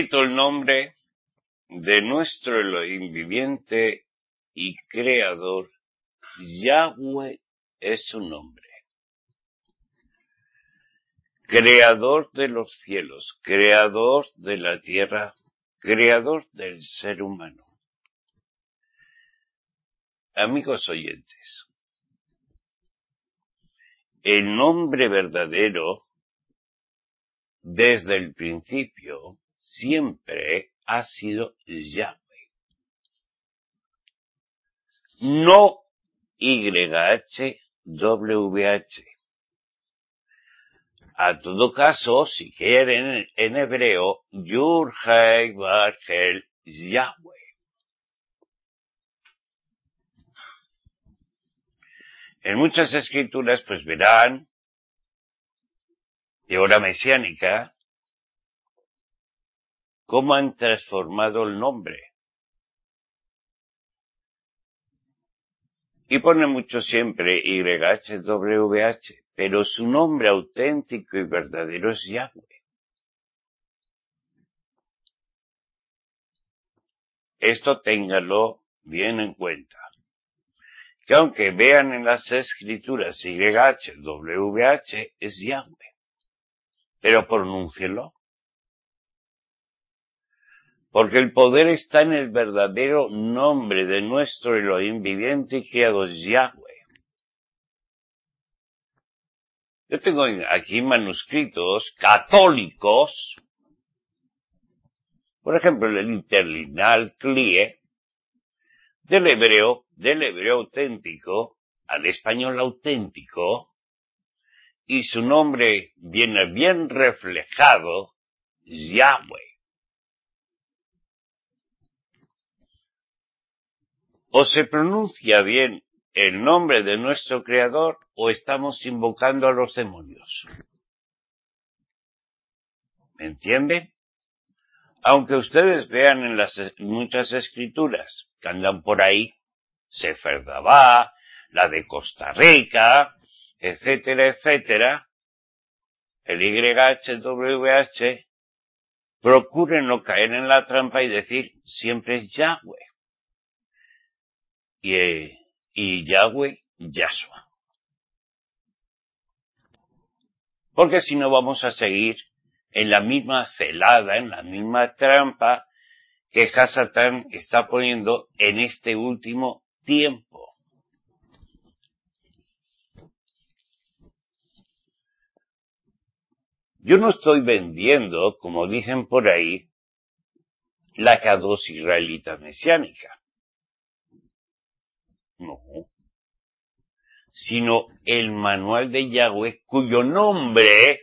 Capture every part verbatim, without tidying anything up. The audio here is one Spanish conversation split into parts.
Bendito el nombre de nuestro Elohim viviente y creador. Yahweh es su nombre. Creador de los cielos, creador de la tierra, creador del ser humano. Amigos oyentes, el nombre verdadero, desde el principio, siempre ha sido Yahweh. No Y H W H. A todo caso, si quieren, en hebreo, Yud Hei Vav Hei Yahweh. En muchas escrituras, pues verán, de hora mesiánica, cómo han transformado el nombre. Y pone mucho siempre Y H W H, pero su nombre auténtico y verdadero es Yahweh. Esto ténganlo bien en cuenta. Que aunque vean en las escrituras Y H W H, es Yahweh. Pero pronúncienlo. Porque el poder está en el verdadero nombre de nuestro Elohim viviente y creador, Yahweh. Yo tengo aquí manuscritos católicos, por ejemplo, el interlineal Clie, del hebreo, del hebreo auténtico al español auténtico, y su nombre viene bien reflejado, Yahweh. O se pronuncia bien el nombre de nuestro Creador o estamos invocando a los demonios. ¿Me entienden? Aunque ustedes vean en las muchas escrituras que andan por ahí, Sefer Davá, la de Costa Rica, etcétera, etcétera, el Y H W H, procuren no caer en la trampa y decir siempre Yahweh. Y, eh, y Yahweh, Yahshua. Porque si no vamos a seguir en la misma celada, en la misma trampa que Hasatán está poniendo en este último tiempo. Yo no estoy vendiendo, como dicen por ahí, la Kadosh israelita mesiánica. No. Sino el manual de Yahweh, cuyo nombre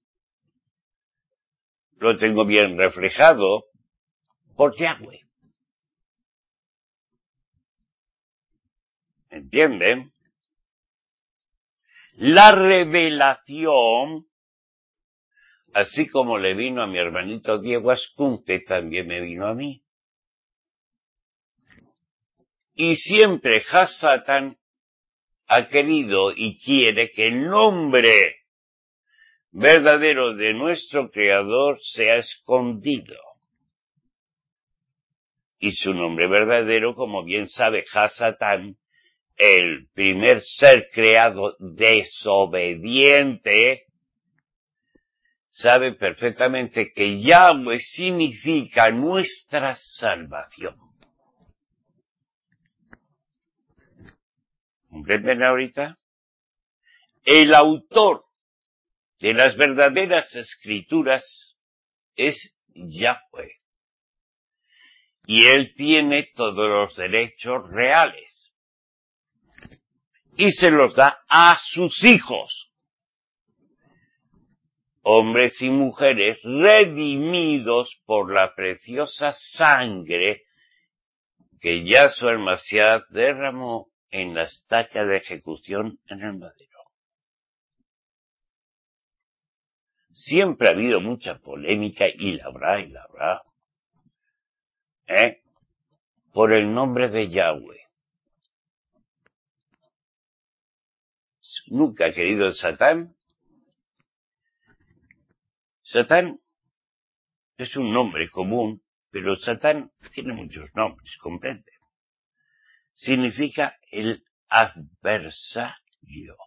lo tengo bien reflejado por Yahweh. ¿Entienden? La revelación, así como le vino a mi hermanito Diego Ascunte, también me vino a mí. Y siempre Hasatán ha querido y quiere que el nombre verdadero de nuestro Creador sea escondido. Y su nombre verdadero, como bien sabe Hasatán, el primer ser creado desobediente, sabe perfectamente que Yahweh significa nuestra salvación. ¿Comprenden ahorita? El autor de las verdaderas escrituras es Yahweh. Y él tiene todos los derechos reales. Y se los da a sus hijos. Hombres y mujeres redimidos por la preciosa sangre que Yahshua el Mashiach derramó en la estaca de ejecución en el madero. Siempre ha habido mucha polémica, y la habrá, y la habrá, ¿eh? por el nombre de Yahweh. Nunca ha querido el Satán. Satán es un nombre común, pero Satán tiene muchos nombres, comprende. Significa el adversario.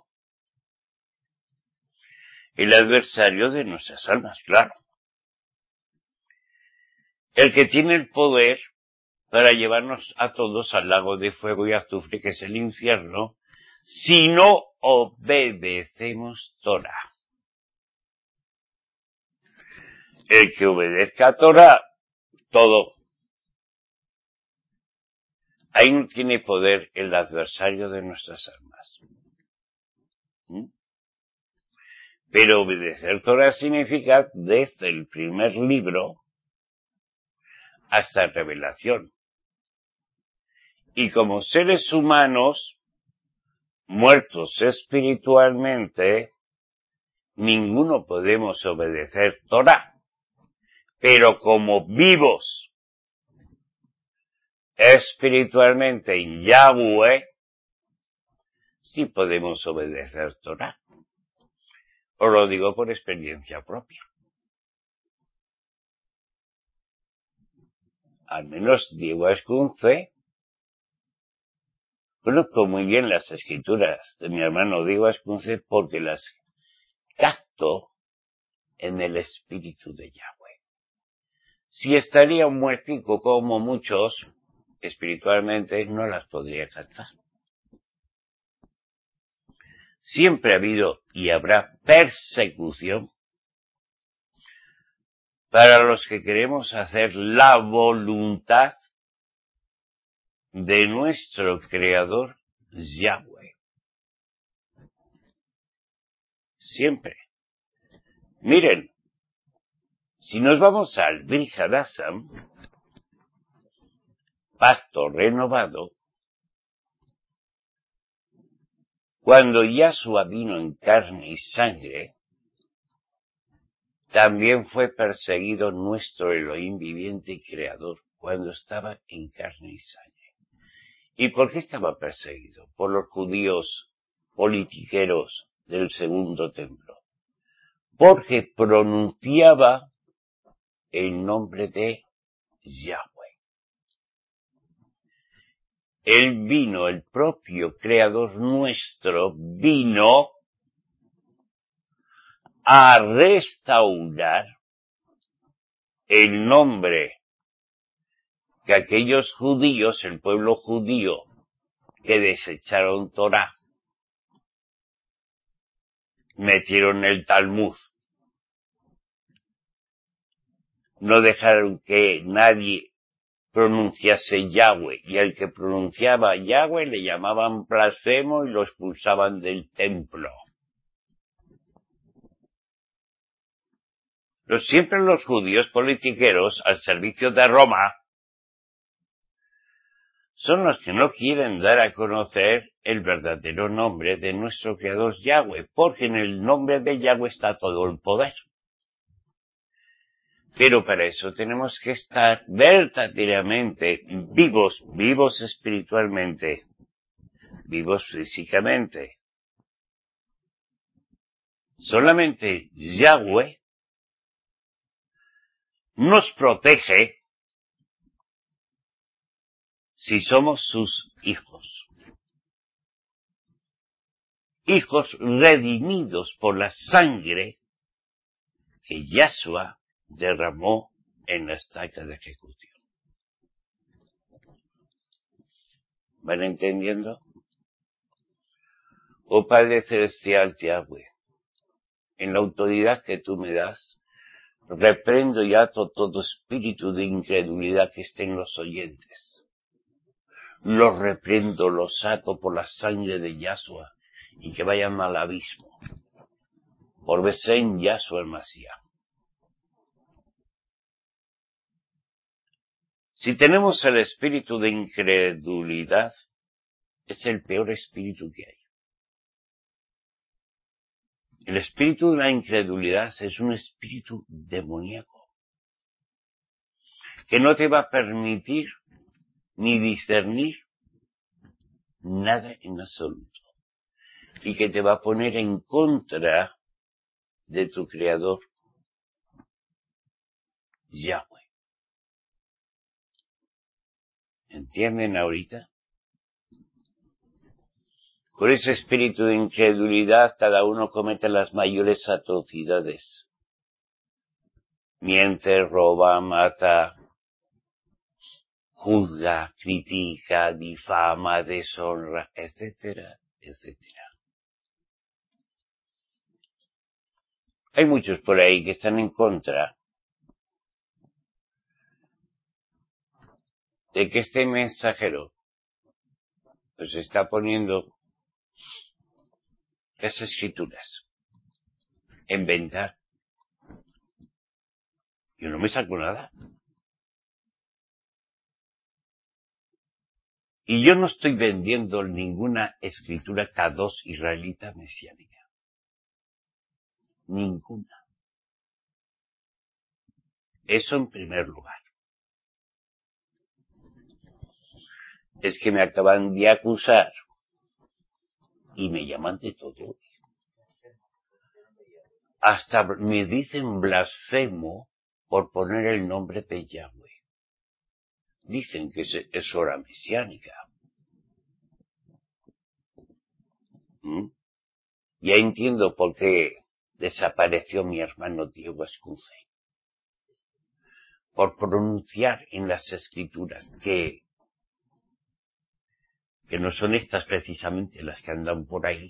El adversario de nuestras almas, claro. El que tiene el poder para llevarnos a todos al lago de fuego y azufre, que es el infierno, si no obedecemos Torah. El que obedezca a Torah, todo. Ahí no tiene poder el adversario de nuestras almas. ¿Mm? Pero obedecer Torah significa desde el primer libro hasta revelación. Y como seres humanos, muertos espiritualmente, ninguno podemos obedecer Torah. Pero como vivos espiritualmente en Yahweh, sí podemos obedecer Torah. Os lo digo por experiencia propia. Al menos Diego Ascunce, conozco muy bien las escrituras de mi hermano Diego Ascunce porque las capto en el espíritu de Yahweh. Si estaría un muertico como muchos, espiritualmente no las podría captar. Siempre ha habido y habrá persecución para los que queremos hacer la voluntad de nuestro Creador Yahweh. Siempre. Miren, si nos vamos al Brit Hadasham, pacto renovado, cuando Yahshua vino en carne y sangre, también fue perseguido nuestro Elohim viviente y creador cuando estaba en carne y sangre. ¿Y por qué estaba perseguido? Por los judíos politiqueros del segundo templo. Porque pronunciaba el nombre de Yahweh. Él vino, el propio creador nuestro, vino a restaurar el nombre que aquellos judíos, el pueblo judío, que desecharon Torah, metieron el Talmud, no dejaron que nadie pronunciase Yahweh, y al que pronunciaba Yahweh le llamaban blasfemo y lo expulsaban del templo. Pero siempre los judíos politiqueros al servicio de Roma son los que no quieren dar a conocer el verdadero nombre de nuestro Creador Yahweh, porque en el nombre de Yahweh está todo el poder. Pero para eso tenemos que estar verdaderamente vivos, vivos espiritualmente, vivos físicamente. Solamente Yahweh nos protege si somos sus hijos. Hijos redimidos por la sangre que Yahshua derramó en la estaca de ejecución. ¿Van entendiendo? Oh Padre Celestial Yahweh, en la autoridad que tú me das, reprendo y ato todo espíritu de incredulidad que esté en los oyentes. Los reprendo, los ato por la sangre de Yahshua y que vayan al abismo. Por Besén Yahshua el Mashiach. Si tenemos el espíritu de incredulidad, es el peor espíritu que hay. El espíritu de la incredulidad es un espíritu demoníaco que no te va a permitir ni discernir nada en absoluto y que te va a poner en contra de tu Creador Yahweh. ¿Entienden ahorita? Por ese espíritu de incredulidad cada uno comete las mayores atrocidades. Miente, roba, mata, juzga, critica, difama, deshonra, etcétera, etcétera. Hay muchos por ahí que están en contra de que este mensajero pues está poniendo las escrituras en venta. Yo no me saco nada. Y yo no estoy vendiendo ninguna escritura Kadosh israelita mesiánica. Ninguna. Eso en primer lugar. Es que me acaban de acusar y me llaman de todo. Hasta me dicen blasfemo por poner el nombre de Yahweh. Dicen que es, es hora mesiánica. ¿Mm? Ya entiendo por qué desapareció mi hermano Diego Escunce. Por pronunciar en las escrituras que, que no son estas precisamente las que andan por ahí,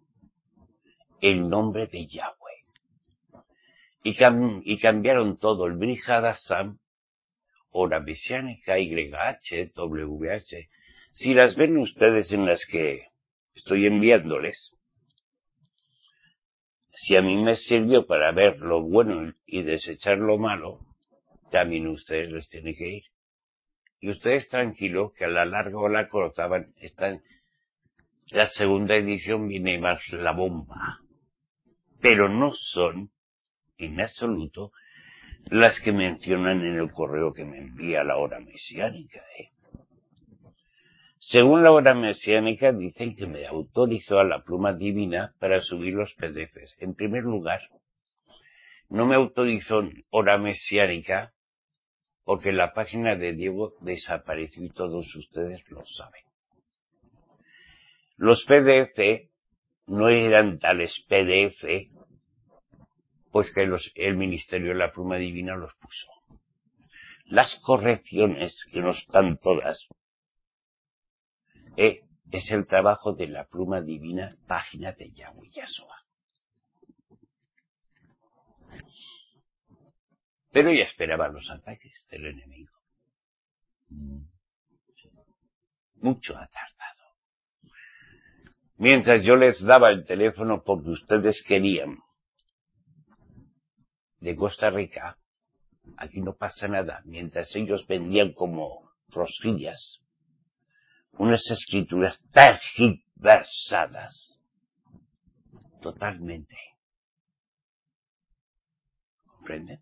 el nombre de Yahweh. Y, cam, y cambiaron todo, el Brihadasam, hora mesiánica, Y H, W H. Si las ven ustedes en las que estoy enviándoles, si a mí me sirvió para ver lo bueno y desechar lo malo, también ustedes les tienen que ir. Y ustedes tranquilos que a la larga o a la corta van, están, la segunda edición viene más la bomba. Pero no son, en absoluto, las que mencionan en el correo que me envía la hora mesiánica, ¿eh? Según la hora mesiánica, dicen que me autorizó a la pluma divina para subir los P D Fs. En primer lugar, no me autorizó hora mesiánica porque la página de Diego desapareció y todos ustedes lo saben. Los P D F no eran tales P D F, pues que los, el Ministerio de la Pluma Divina los puso. Las correcciones, que no están todas, eh, es el trabajo de la Pluma Divina, página de Yahweh Yahshua. Pero ya esperaba los ataques del enemigo. Mucho ha tardado. Mientras yo les daba el teléfono porque ustedes querían, de Costa Rica, aquí no pasa nada. Mientras ellos vendían como rosquillas unas escrituras tergiversadas, totalmente. ¿Comprenden?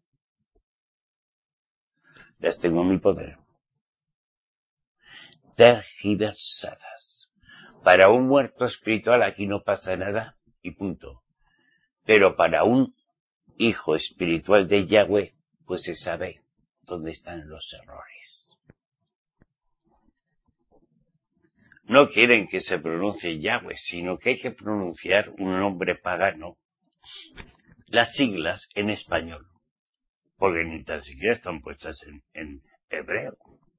Las tengo en mi poder. Tergiversadas. Para un muerto espiritual aquí no pasa nada y punto. Pero para un hijo espiritual de Yahweh, pues se sabe dónde están los errores. No quieren que se pronuncie Yahweh, sino que hay que pronunciar un nombre pagano, las siglas en español, porque ni tan siquiera están puestas en, en hebreo.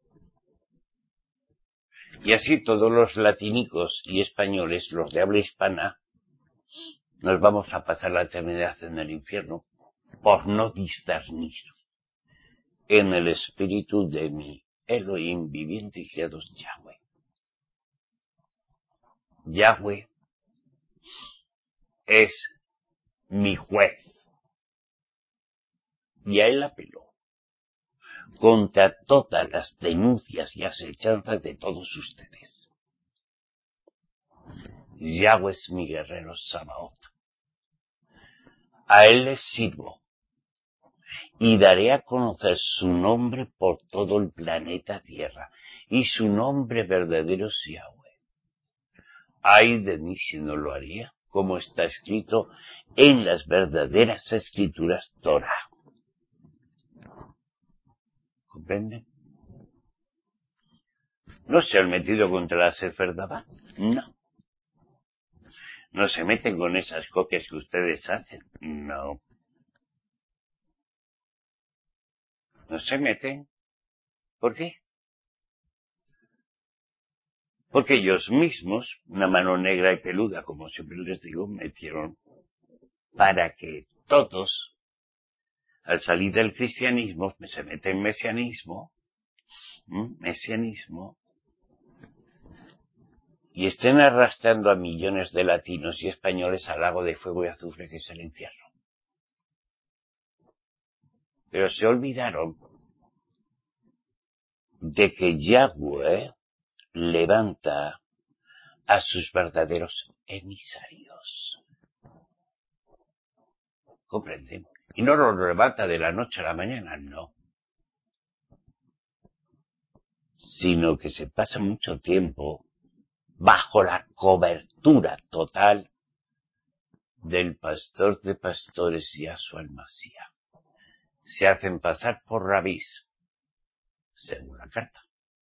Y así todos los latínicos y españoles, los de habla hispana, nos vamos a pasar la eternidad en el infierno por no discernir en el espíritu de mi Elohim viviente y creado Yahweh. Yahweh es mi juez. Y a él apeló contra todas las denuncias y asechanzas de todos ustedes. Yahweh es mi guerrero Sabaoth. A él les sirvo y daré a conocer su nombre por todo el planeta Tierra, y su nombre verdadero es Yahweh. Ay de mí si no lo haría, como está escrito en las verdaderas escrituras Torah. ¿Comprenden? ¿No se han metido contra la Sefer Dabá? No. ¿No se meten con esas copias que ustedes hacen? No. ¿No se meten? ¿Por qué? Porque ellos mismos, una mano negra y peluda, como siempre les digo, metieron para que todos, al salir del cristianismo, se meten en mesianismo, ¿m? mesianismo, y estén arrastrando a millones de latinos y españoles al lago de fuego y azufre que es el infierno. Pero se olvidaron de que Yahweh levanta a sus verdaderos emisarios. ¿Comprenden? Y no los levanta de la noche a la mañana, no. Sino que se pasa mucho tiempo bajo la cobertura total del pastor de pastores Yahshua el Mashiach. Se hacen pasar por rabís, según la carta.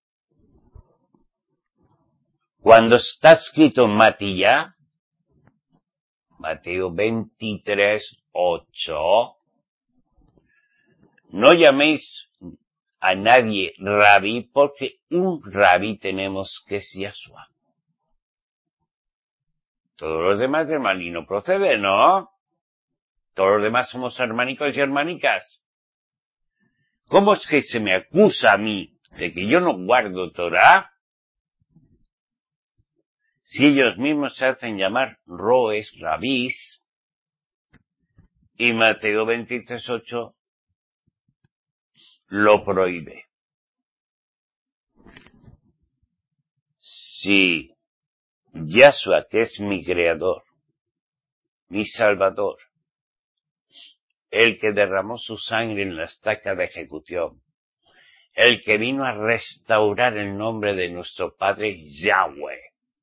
Cuando está escrito Matilla, Mateo veintitrés, ocho, no llaméis a nadie rabí, porque un rabí tenemos que es Yahshua. Todos los demás del malino procede, ¿no? Todos los demás somos hermanicos y hermanicas. ¿Cómo es que se me acusa a mí de que yo no guardo Torah si ellos mismos se hacen llamar roes, rabís, y Mateo veintitrés, ocho lo prohíbe? Si Yahshua, que es mi creador, mi salvador, el que derramó su sangre en la estaca de ejecución, el que vino a restaurar el nombre de nuestro Padre Yahweh,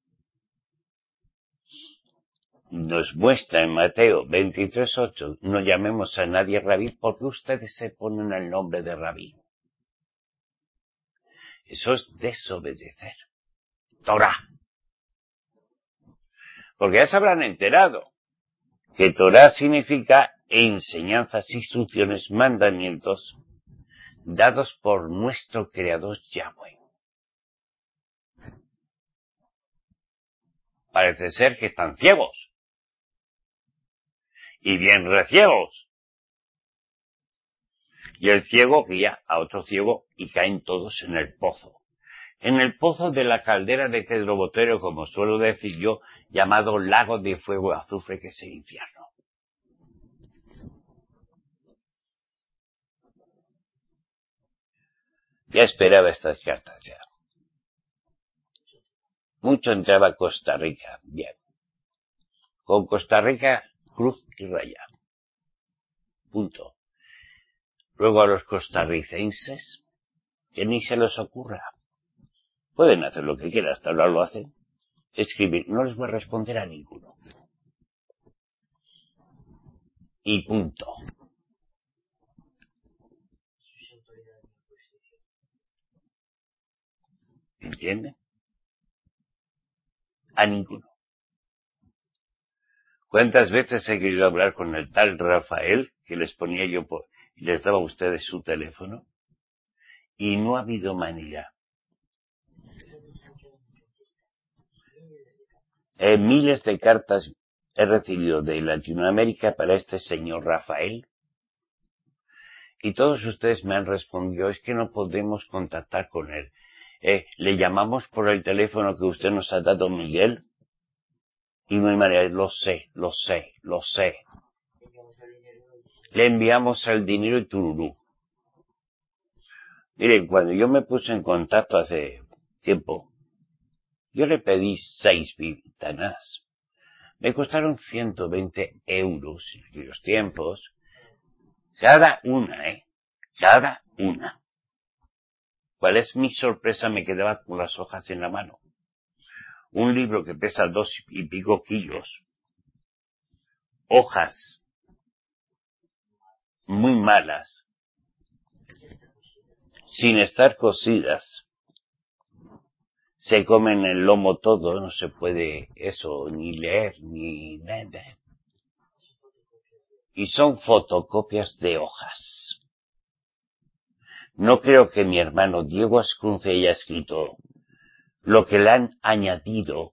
nos muestra en Mateo veintitrés, ocho, no llamemos a nadie rabí porque ustedes se ponen el nombre de rabí. Eso es desobedecer Torah. Porque ya se habrán enterado que Torah significa enseñanzas, instrucciones, mandamientos dados por nuestro Creador Yahweh. Parece ser que están ciegos. Y bien reciegos. Y el ciego guía a otro ciego y caen todos en el pozo. En el pozo de la caldera de Pedro Botero, como suelo decir yo, llamado lago de fuego y azufre, que es el infierno. Ya esperaba estas cartas ya. Mucho entraba Costa Rica, bien. Con Costa Rica, cruz y raya. Punto. Luego a los costarricenses, que ni se les ocurra. Pueden hacer lo que quieran, hasta ahora lo hacen. Escribir, no les voy a responder a ninguno. Y punto. ¿Entienden? A ninguno. ¿Cuántas veces he querido hablar con el tal Rafael, que les ponía yo por, y les daba a ustedes su teléfono? Y no ha habido manera. Eh, miles de cartas he recibido de Latinoamérica para este señor Rafael. Y todos ustedes me han respondido, es que no podemos contactar con él. Eh, le llamamos por el teléfono que usted nos ha dado, Miguel. Y no hay manera, lo sé, lo sé, lo sé. Le enviamos el dinero y tururú. Miren, cuando yo me puse en contacto hace tiempo, yo le pedí seis ventanas. Me costaron ciento veinte euros en aquellos tiempos. Cada una, ¿eh? Cada una. ¿Cuál es mi sorpresa? Me quedaba con las hojas en la mano. Un libro que pesa dos y pico kilos. Hojas muy malas. sin estar cocidas, se comen el lomo todo, no se puede eso, ni leer, ni nada. Y son fotocopias de hojas. No creo que mi hermano Diego Ascunce haya escrito lo que le han añadido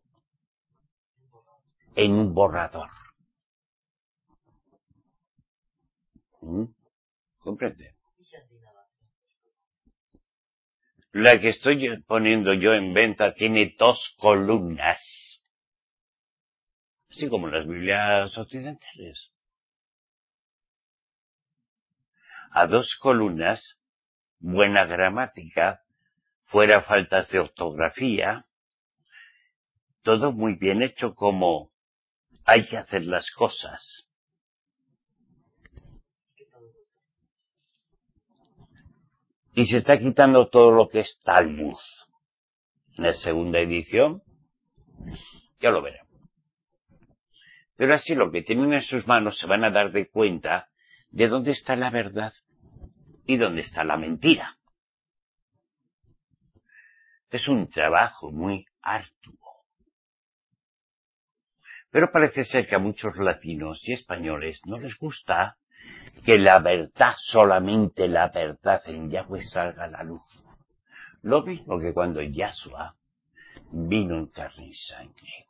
en un borrador. ¿Mm? ¿Comprende? La que estoy poniendo yo en venta tiene dos columnas, así como las Biblias occidentales. A dos columnas, buena gramática, fuera faltas de ortografía, todo muy bien hecho como hay que hacer las cosas. Y se está quitando todo lo que es Talmud. En la segunda edición, ya lo verán. Pero así lo que tienen en sus manos se van a dar de cuenta de dónde está la verdad y dónde está la mentira. Es un trabajo muy arduo. Pero parece ser que a muchos latinos y españoles no les gusta que la verdad, solamente la verdad en Yahweh salga a la luz. Lo mismo que cuando Yahshua vino en carne y sangre.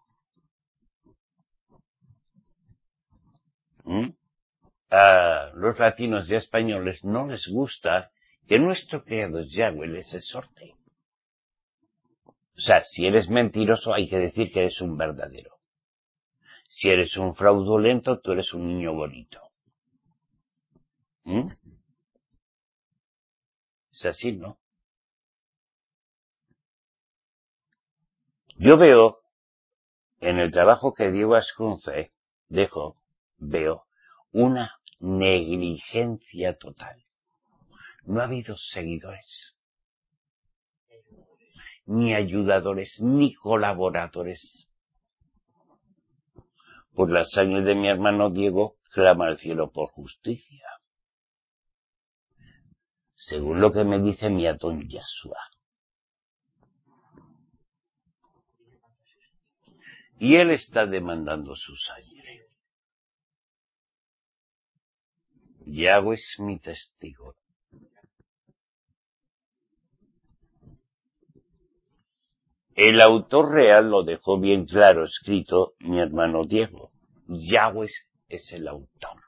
¿Mm? A los latinos y españoles no les gusta que nuestro Creador Yahweh les exhorte. O sea, si eres mentiroso hay que decir que eres un verdadero. Si eres un fraudulento, tú eres un niño bonito. ¿Mm? Es así, ¿no? Yo veo, en el trabajo que Diego Ascunce dejó, veo una negligencia total. No ha habido seguidores, ni ayudadores, ni colaboradores. Por la sangre de mi hermano Diego, clama al cielo por justicia. Según lo que me dice mi Adón Yahshua. Y él está demandando su sangre. Yahweh es mi testigo. El autor real lo dejó bien claro escrito mi hermano Diego. Yahweh es el autor.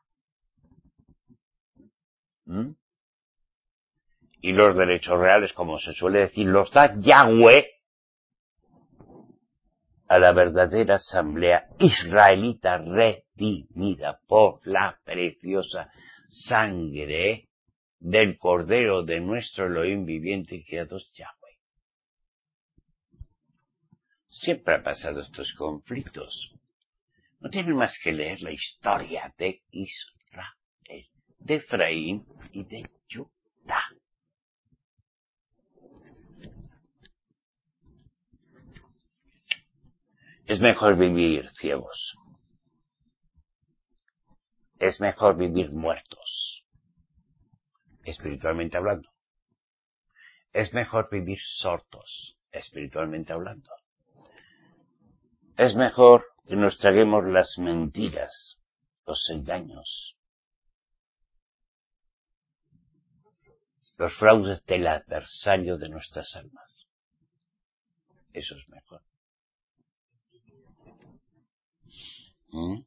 ¿Mm? Y los derechos reales, como se suele decir, los da Yahweh a la verdadera asamblea israelita redimida por la preciosa sangre del Cordero de nuestro Elohim viviente y creador Yahweh. Siempre han pasado estos conflictos. No tienen más que leer la historia de Israel, de Efraín y de Judá. Es mejor vivir ciegos. Es mejor vivir muertos, espiritualmente hablando. Es mejor vivir sordos, espiritualmente hablando. Es mejor que nos traguemos las mentiras, los engaños, los fraudes del adversario de nuestras almas. Eso es mejor. ¿Mm?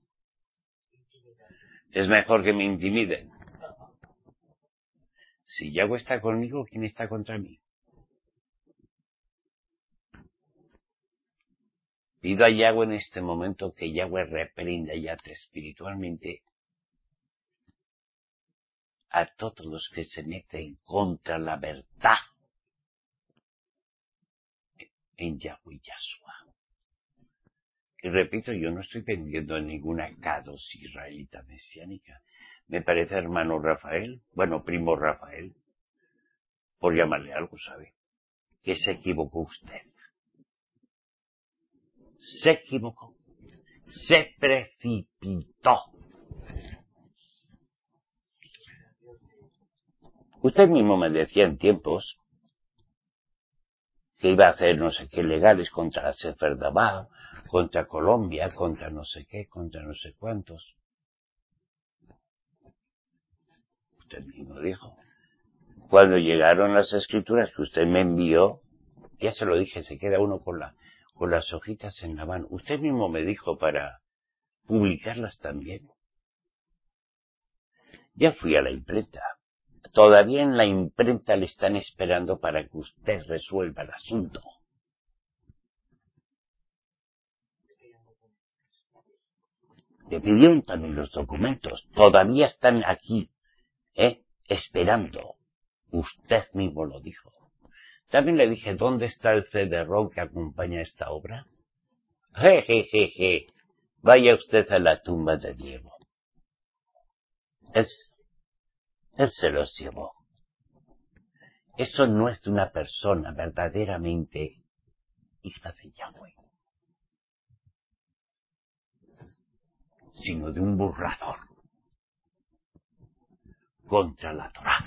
Es mejor que me intimiden. Si Yahweh está conmigo, ¿quién está contra mí? Pido a Yahweh en este momento que Yahweh reprenda y ate espiritualmente a todos los que se meten contra la verdad en Yahweh Yahshua. Y repito, yo no estoy vendiendo ninguna Kadosh israelita mesiánica. Me parece hermano Rafael, bueno, primo Rafael, por llamarle algo, ¿sabe? Que se equivocó usted. Se equivocó. Se precipitó. Usted mismo me decía en tiempos que iba a hacer no sé qué legales contra la Sefer Davá, contra Colombia, contra no sé qué, contra no sé cuántos. Usted mismo dijo. Cuando llegaron las escrituras que usted me envió, ya se lo dije, se queda uno con la, con las hojitas en la mano. Usted mismo me dijo para publicarlas también. Ya fui a la imprenta. Todavía en la imprenta le están esperando para que usted resuelva el asunto. Le pidieron también los documentos. Todavía están aquí, ¿eh? Esperando. Usted mismo lo dijo. También le dije, ¿dónde está el C D-ROM que acompaña esta obra? Je, je, je, je. Vaya usted a la tumba de Diego. Él, él se los llevó. Eso no es de una persona verdaderamente hija de Yahweh, sino de un burlador contra la Torá.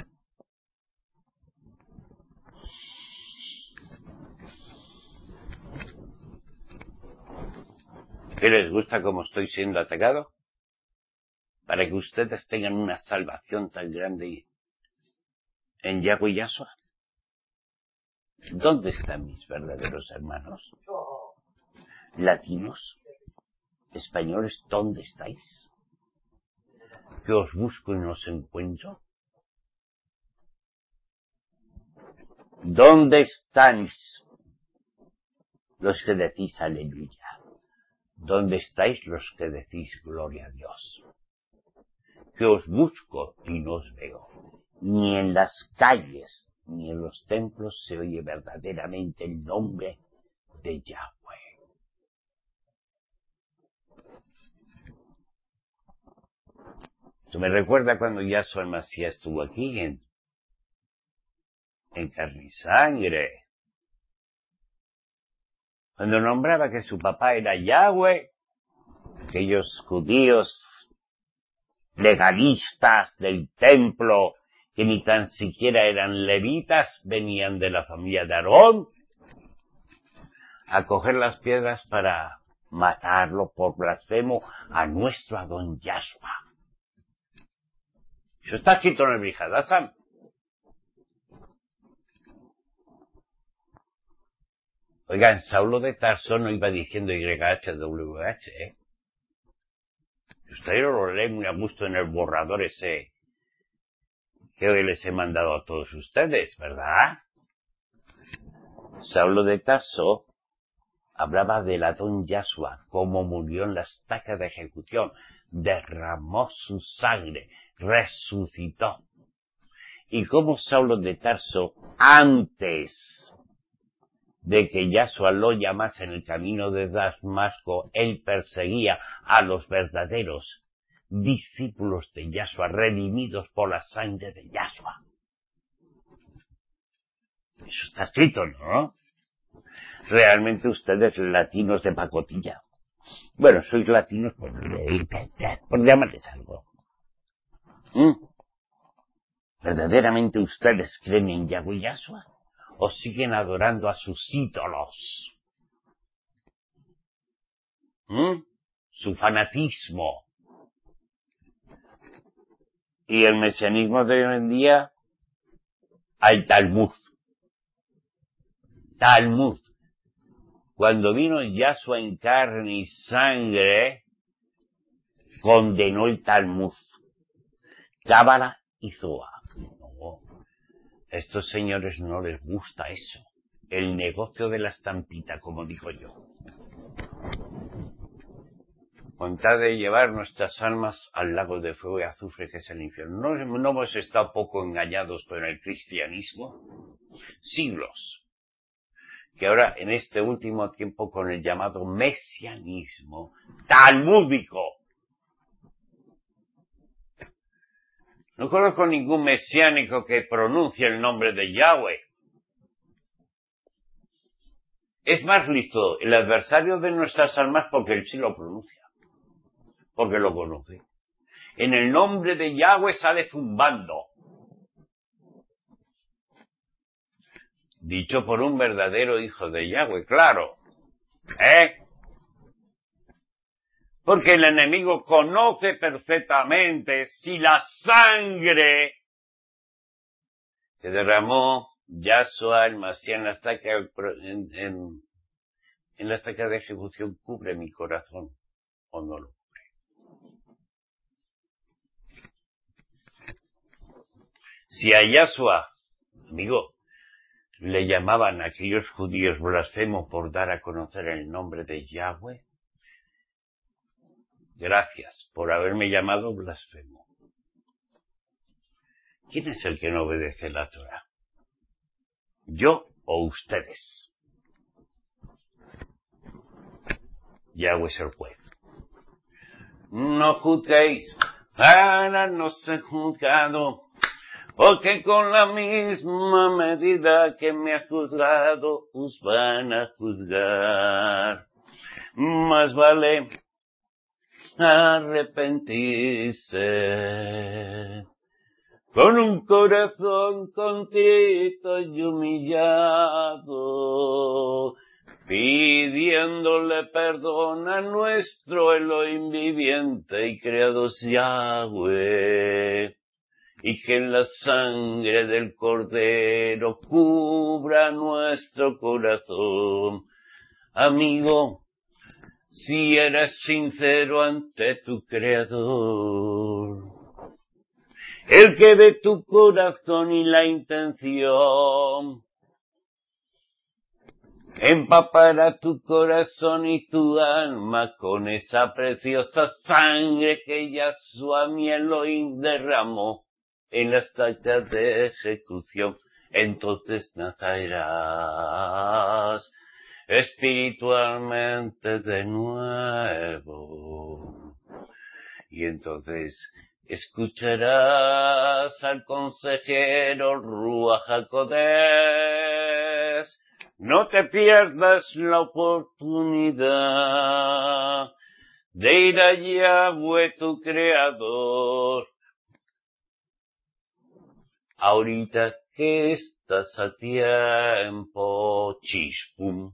¿Qué les gusta cómo estoy siendo atacado? Para que ustedes tengan una salvación tan grande en Yahweh y Yahshua. ¿Dónde están mis verdaderos hermanos? ¿Latinos? ¿Españoles? ¿Dónde estáis? ¿Que os busco y no os encuentro? ¿Dónde estáis los que decís aleluya? ¿Dónde estáis los que decís gloria a Dios? Que os busco y no os veo. Ni en las calles, ni en los templos se oye verdaderamente el nombre de Yahweh. Esto me recuerda cuando Yahshua el Masías estuvo aquí en, en carne y sangre. Cuando nombraba que su papá era Yahweh, aquellos judíos legalistas del templo, que ni tan siquiera eran levitas, venían de la familia de Aarón, a coger las piedras para matarlo por blasfemo a nuestro Adón Yahshua. Eso está escrito en el Brihadasan. Oigan, Saulo de Tarso no iba diciendo Y H W H, ¿eh? Ustedes lo leen muy a gusto en el borrador ese que hoy les he mandado a todos ustedes, ¿verdad? Saulo de Tarso hablaba del Adón Yahshua, cómo murió en la estaca de ejecución, derramó su sangre, resucitó. Y cómo Saulo de Tarso, antes de que Yahshua lo llamase en el camino de Damasco, él perseguía a los verdaderos discípulos de Yahshua, redimidos por la sangre de Yahshua. Eso está escrito, ¿no? Realmente ustedes latinos de pacotilla. Bueno, sois latinos por, por llamarles algo. ¿Mm? ¿Verdaderamente ustedes creen en Yahweh y Yahshua? ¿O siguen adorando a sus ídolos? ¿Mm? Su fanatismo. Y el mesianismo de hoy en día, al Talmud. Talmud. Cuando vino Yahshua en carne y sangre, condenó el Talmud. Cábala y Zohar. No, a estos señores no les gusta eso. El negocio de la estampita, como digo yo. Con tal de llevar nuestras almas al lago de fuego y azufre que es el infierno. ¿No, no hemos estado poco engañados con el cristianismo? Siglos. Que ahora, en este último tiempo, con el llamado mesianismo talmúdico. No conozco ningún mesiánico que pronuncie el nombre de Yahweh. Es más listo el adversario de nuestras almas porque él sí lo pronuncia. Porque lo conoce. En el nombre de Yahweh sale zumbando. dicho por un verdadero hijo de Yahweh, claro, ¿eh? Porque el enemigo conoce perfectamente si la sangre que derramó Yahshua el Mashiach en la estaca, en, en, en la estaca de ejecución cubre mi corazón o no lo cubre. Si a Yahshua, amigo, le llamaban a aquellos judíos blasfemos por dar a conocer el nombre de Yahweh, gracias por haberme llamado blasfemo. ¿Quién es el que no obedece la Torah? ¿Yo o ustedes? Yahweh es el juez. No juzguéis, para no ser juzgado, porque con la misma medida que me ha juzgado, os van a juzgar. Más vale arrepentirse con un corazón contrito y humillado, pidiéndole perdón a nuestro Elohim viviente y creador Yahweh, y que la sangre del Cordero cubra nuestro corazón. Amigo, si eres sincero ante tu Creador, el que ve tu corazón y la intención, empapará tu corazón y tu alma con esa preciosa sangre que Yahshua mi Elohim derramó en la estaca de ejecución. Entonces nacerás espiritualmente de nuevo. Y entonces escucharás al consejero Ruach HaKodesh. No te pierdas la oportunidad de ir a Yahweh tu Creador. Ahorita que estás a tiempo, chispum.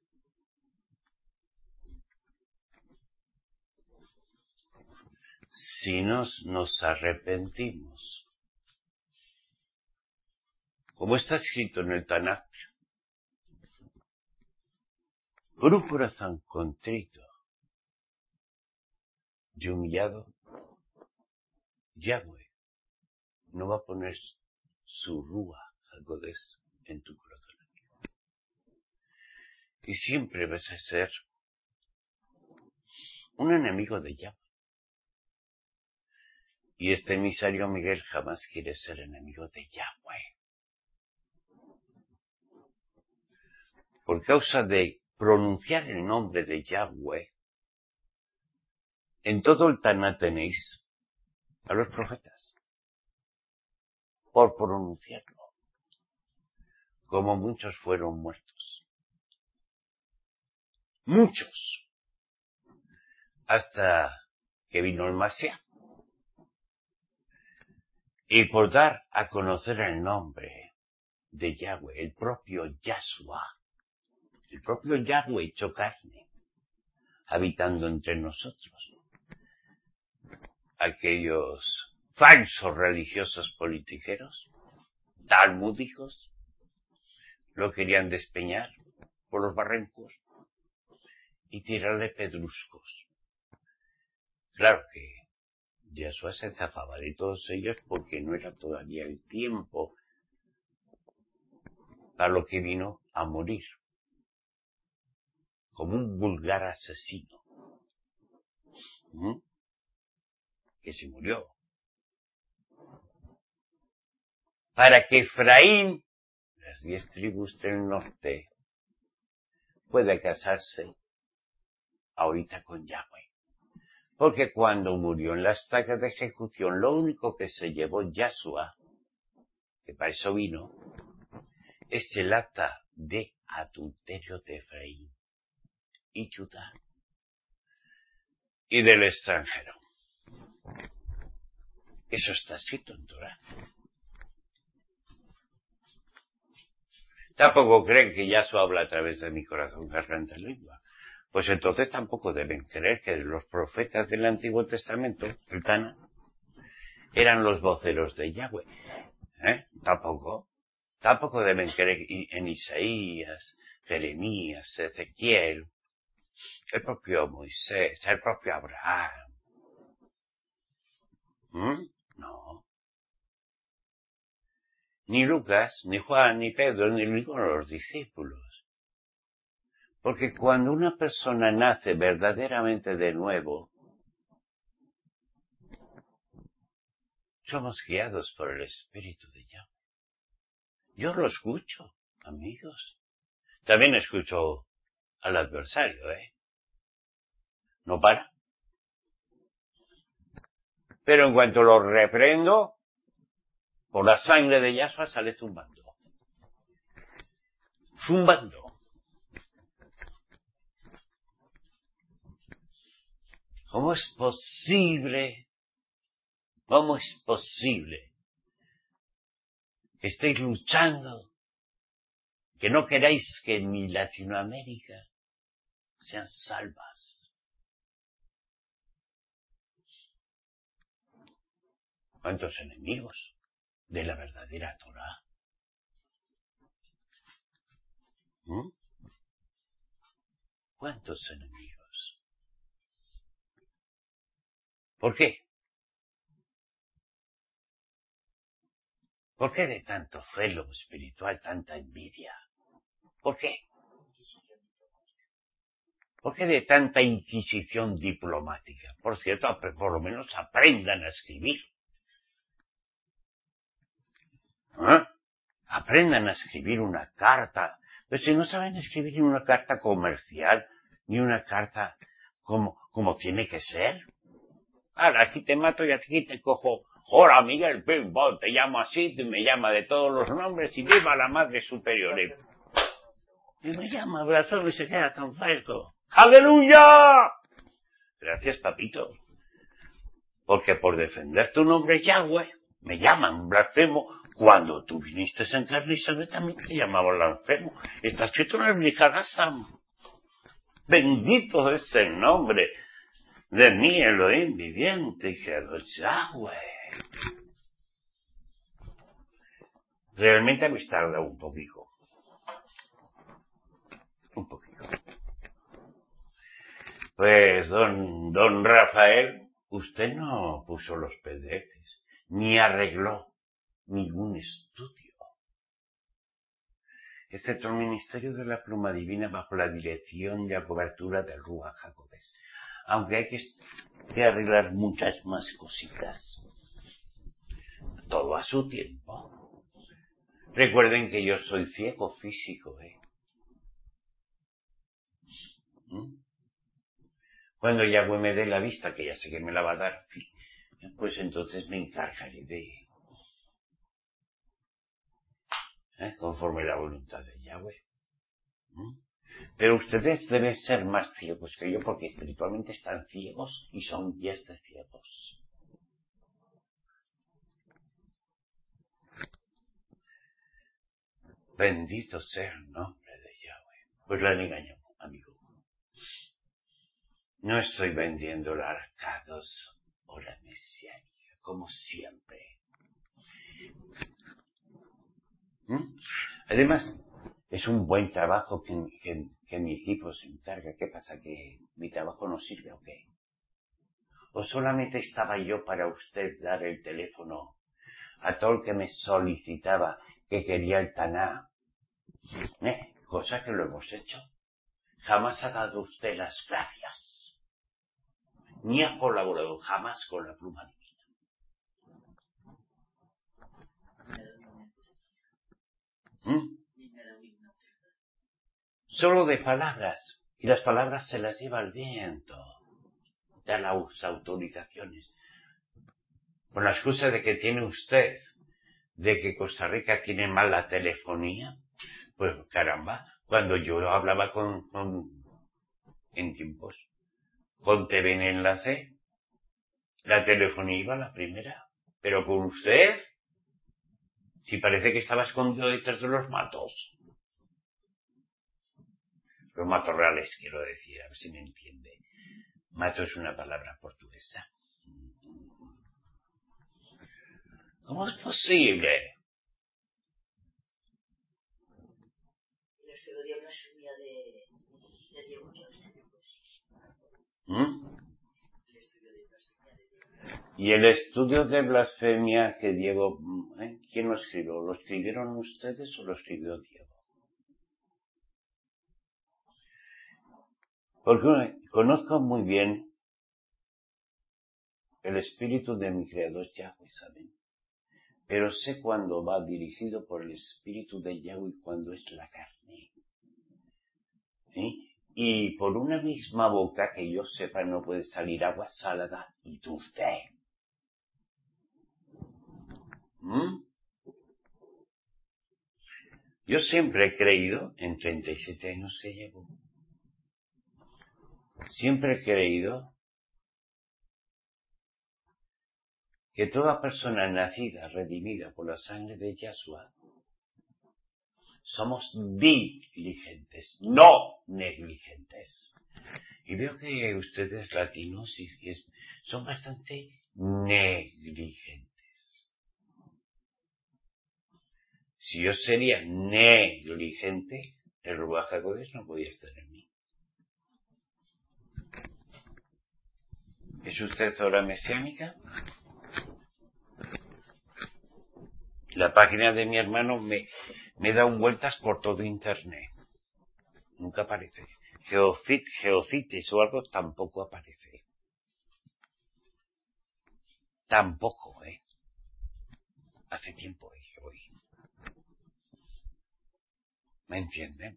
Si nos, nos arrepentimos, como está escrito en el Tanakh, por un corazón contrito y humillado, Yahweh no va a poner su Ruach HaKodesh en tu corazón. Y siempre vas a ser un enemigo de Yahweh. Y este emisario Miguel jamás quiere ser enemigo de Yahweh. Por causa de pronunciar el nombre de Yahweh, en todo el Tanakh tenéis a los profetas. Por pronunciarlo. Como muchos fueron muertos. Muchos. Hasta que vino el Mashiach. Y por dar a conocer el nombre de Yahweh, el propio Yahshua, el propio Yahweh hecho carne, habitando entre nosotros. Aquellos falsos religiosos politiqueros, talmúdicos, lo querían despeñar por los barrancos y tirarle pedruscos. Claro que Yahshua se zafaba de todos ellos porque no era todavía el tiempo para lo que vino a morir como un vulgar asesino. ¿Mm? Que se murió. Para que Efraín, las diez tribus del norte, pueda casarse ahorita con Yahweh. Porque cuando murió en la estaca de ejecución, lo único que se llevó Yahshua, que para eso vino, es el acta de adulterio de Efraín y Judá y del extranjero. Eso está escrito en Torah. Tampoco creen que Yahshua habla a través de mi corazón, garganta y lengua. Pues entonces tampoco deben creer que los profetas del Antiguo Testamento, el Tana, eran los voceros de Yahweh. ¿Eh? Tampoco. Tampoco deben creer en Isaías, Jeremías, Ezequiel, el propio Moisés, el propio Abraham. ¿Mm? No. Ni Lucas, ni Juan, ni Pedro, ni ninguno de los discípulos. Porque cuando una persona nace verdaderamente de nuevo, somos guiados por el Espíritu de Yahweh. Yo lo escucho, amigos. También escucho al adversario, ¿eh? No para. Pero en cuanto lo reprendo, por la sangre de Yahshua sale zumbando. Zumbando. ¿Cómo es posible? ¿Cómo es posible que estéis luchando, que no queráis que ni Latinoamérica sean salvas? ¿Cuántos enemigos de la verdadera Torah? ¿Mm? ¿Cuántos enemigos? ¿Por qué? ¿Por qué de tanto celo espiritual, tanta envidia? ¿Por qué? ¿Por qué de tanta inquisición diplomática? Por cierto, por lo menos aprendan a escribir. ¿Eh? Aprendan a escribir una carta. Pero si no saben escribir ni una carta comercial, ni una carta como, como tiene que ser. Ahora, aquí te mato y aquí te cojo. Hola, Miguel Pim, te llamo así, me llama de todos los nombres y viva la Madre Superior. Y me llama Blasón y se queda tan fresco. ¡Aleluya! Gracias, papito. Porque por defender tu nombre, Yahweh, me llaman blasfemo. Cuando tú viniste en carne y sangre también te llamaban blasfemo. Está escrito en el Mijagasam. Bendito es el nombre de mi Elohim viviente, que es Yahweh. Realmente me tarda un poquito. Un poquito. Pues, don, don Rafael, usted no puso los P D Fs, ni arregló ningún estudio. Excepto el Ministerio de la Pluma Divina bajo la dirección y la cobertura del Ruach HaKodesh. Aunque hay que, que arreglar muchas más cositas. Todo a su tiempo. Recuerden que yo soy ciego físico, ¿eh? ¿Mm? Cuando Yahweh me dé la vista, que ya sé que me la va a dar, pues entonces me encargaré de, ¿eh? conforme la voluntad de Yahweh. ¿Mm? Pero ustedes deben ser más ciegos que yo, porque espiritualmente están ciegos y son guías de ciegos. Bendito sea el nombre de Yahweh. Pues la han engañado, amigo. No estoy vendiendo la arcados o la mesiánica, como siempre. ¿Mm? Además, es un buen trabajo que, que, que mi equipo se encarga. ¿Qué pasa? ¿Que mi trabajo no sirve o qué? ¿O solamente estaba yo para usted dar el teléfono a todo el que me solicitaba que quería el Taná? ¿Eh? Cosa que lo hemos hecho. Jamás ha dado usted las gracias. Ni ha colaborado jamás con la Pluma Divina. ¿Mm? Solo de palabras. Y las palabras se las lleva el viento. Da las autorizaciones. Con la excusa de que tiene usted, de que Costa Rica tiene mala telefonía, pues caramba, cuando yo hablaba con, con en tiempos, con T V en enlace, la telefonía iba la primera. Pero con usted, si parece que estaba escondido detrás de los matos. Los matorrales, quiero decir, a ver si me entiende. Mato es una palabra portuguesa. ¿Cómo es posible? ¿Mm? Y el estudio de blasfemia que Diego, ¿eh? ¿Quién lo escribió? ¿Lo escribieron ustedes o lo escribió Diego? Porque conozco muy bien el espíritu de mi creador Yahweh, ¿saben? Pero sé cuándo va dirigido por el espíritu de Yahweh y cuándo es la carne. ¿Sí? Y por una misma boca que yo sepa no puede salir agua salada y dulce. ¿Mm? Yo siempre he creído, en treinta y siete años que llevo, siempre he creído que toda persona nacida, redimida por la sangre de Yahshua, somos diligentes, no negligentes. Y veo que ustedes latinos y, y es, son bastante negligentes. Si yo sería negligente, el Ruach HaKodesh no podía estar en mí. ¿Es usted hora mesiánica? La página de mi hermano me, me da un vueltas por todo internet. Nunca aparece. Geocit, Geocites o algo tampoco aparece. Tampoco, ¿eh? Hace tiempo, ¿eh? Hoy. ¿Me entienden?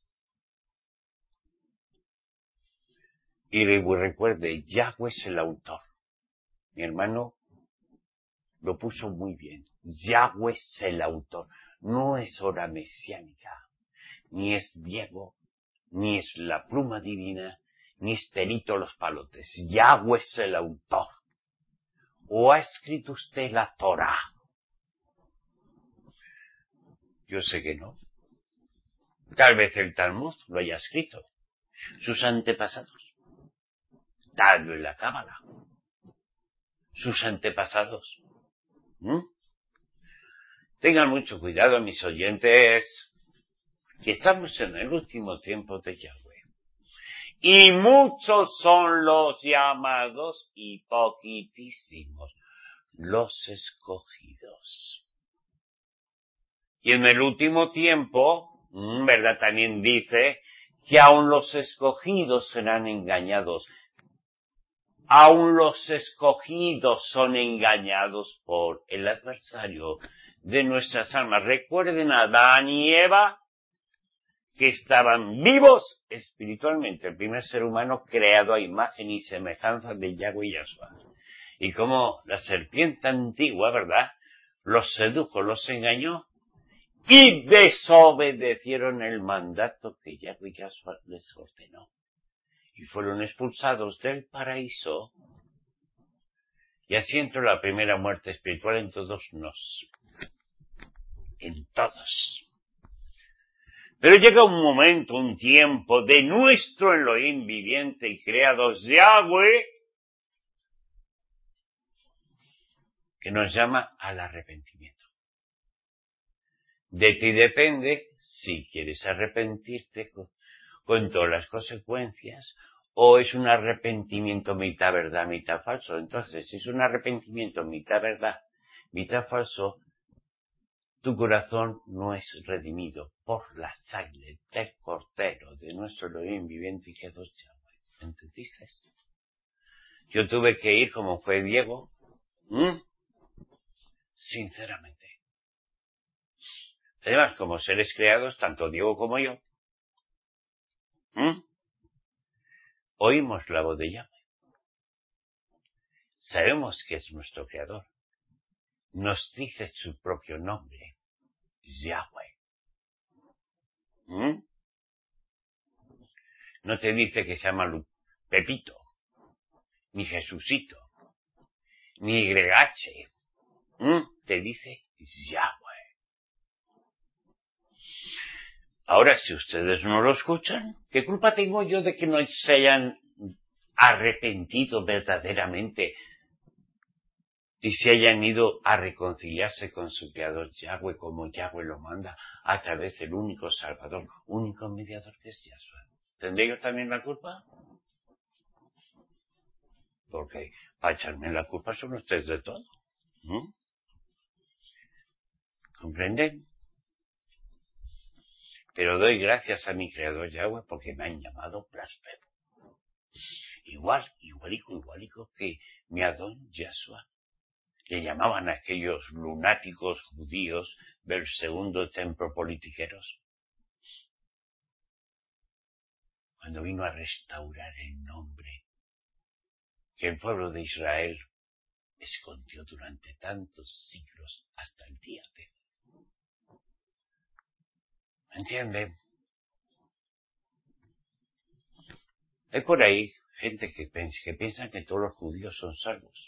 Y recuerde, Yahweh es el autor. Mi hermano lo puso muy bien. Yahweh es el autor. No es hora mesiánica. Ni es Diego. Ni es la pluma divina. Ni es Perito los palotes. Yahweh es el autor. ¿O ha escrito usted la Torá? Yo sé que no. Tal vez el Talmud lo haya escrito. Sus antepasados. Tal vez la Cábala. Sus antepasados. ¿Mm? Tengan mucho cuidado, mis oyentes, que estamos en el último tiempo de Yahweh. Y muchos son los llamados y poquitísimos los escogidos. Y en el último tiempo, ¿verdad? También dice que aun los escogidos serán engañados. Aun los escogidos son engañados por el adversario de nuestras almas. Recuerden a Adán y Eva, que estaban vivos espiritualmente, el primer ser humano creado a imagen y semejanza de Yahweh y Yahshua. Y como la serpiente antigua, ¿verdad?, los sedujo, los engañó, y desobedecieron el mandato que Yahweh y Yahshua les ordenó. Y fueron expulsados del paraíso, y así entró la primera muerte espiritual en todos nos. En todos. Pero llega un momento, un tiempo de nuestro Elohim viviente y creado Yahweh, que nos llama al arrepentimiento. De ti depende si quieres arrepentirte con, con todas las consecuencias, o es un arrepentimiento mitad verdad, mitad falso. Entonces, si es un arrepentimiento mitad verdad, mitad falso, tu corazón no es redimido por la sangre del Cordero de nuestro Elohim viviente y que dos Yahweh. ¿Entendiste? Yo tuve que ir como fue Diego, ¿Mm? sinceramente. Además, como seres creados, tanto Diego como yo, ¿Mm? oímos la voz de Yahweh. Sabemos que es nuestro creador. Nos dice su propio nombre, Yahweh. ¿Mm? No te dice que se llama Pepito, ni Jesucito, ni Y H. ¿Mm? Te dice Yahweh. Ahora, si ustedes no lo escuchan, ¿qué culpa tengo yo de que no se hayan arrepentido verdaderamente y se hayan ido a reconciliarse con su Creador Yahweh como Yahweh lo manda a través del único Salvador, único mediador que es Yahshua? ¿Tendré yo también la culpa? Porque para echarme la culpa son ustedes de todo. ¿Mm? ¿Comprenden? Pero doy gracias a mi Creador Yahweh porque me han llamado blasfemo. Igual, igualico, igualico que mi Adón Yahshua. Le llamaban a aquellos lunáticos judíos del segundo templo politiqueros. Cuando vino a restaurar el nombre que el pueblo de Israel escondió durante tantos siglos hasta el día de hoy. ¿Me entienden? Hay por ahí gente que piensa, que piensa que todos los judíos son salvos.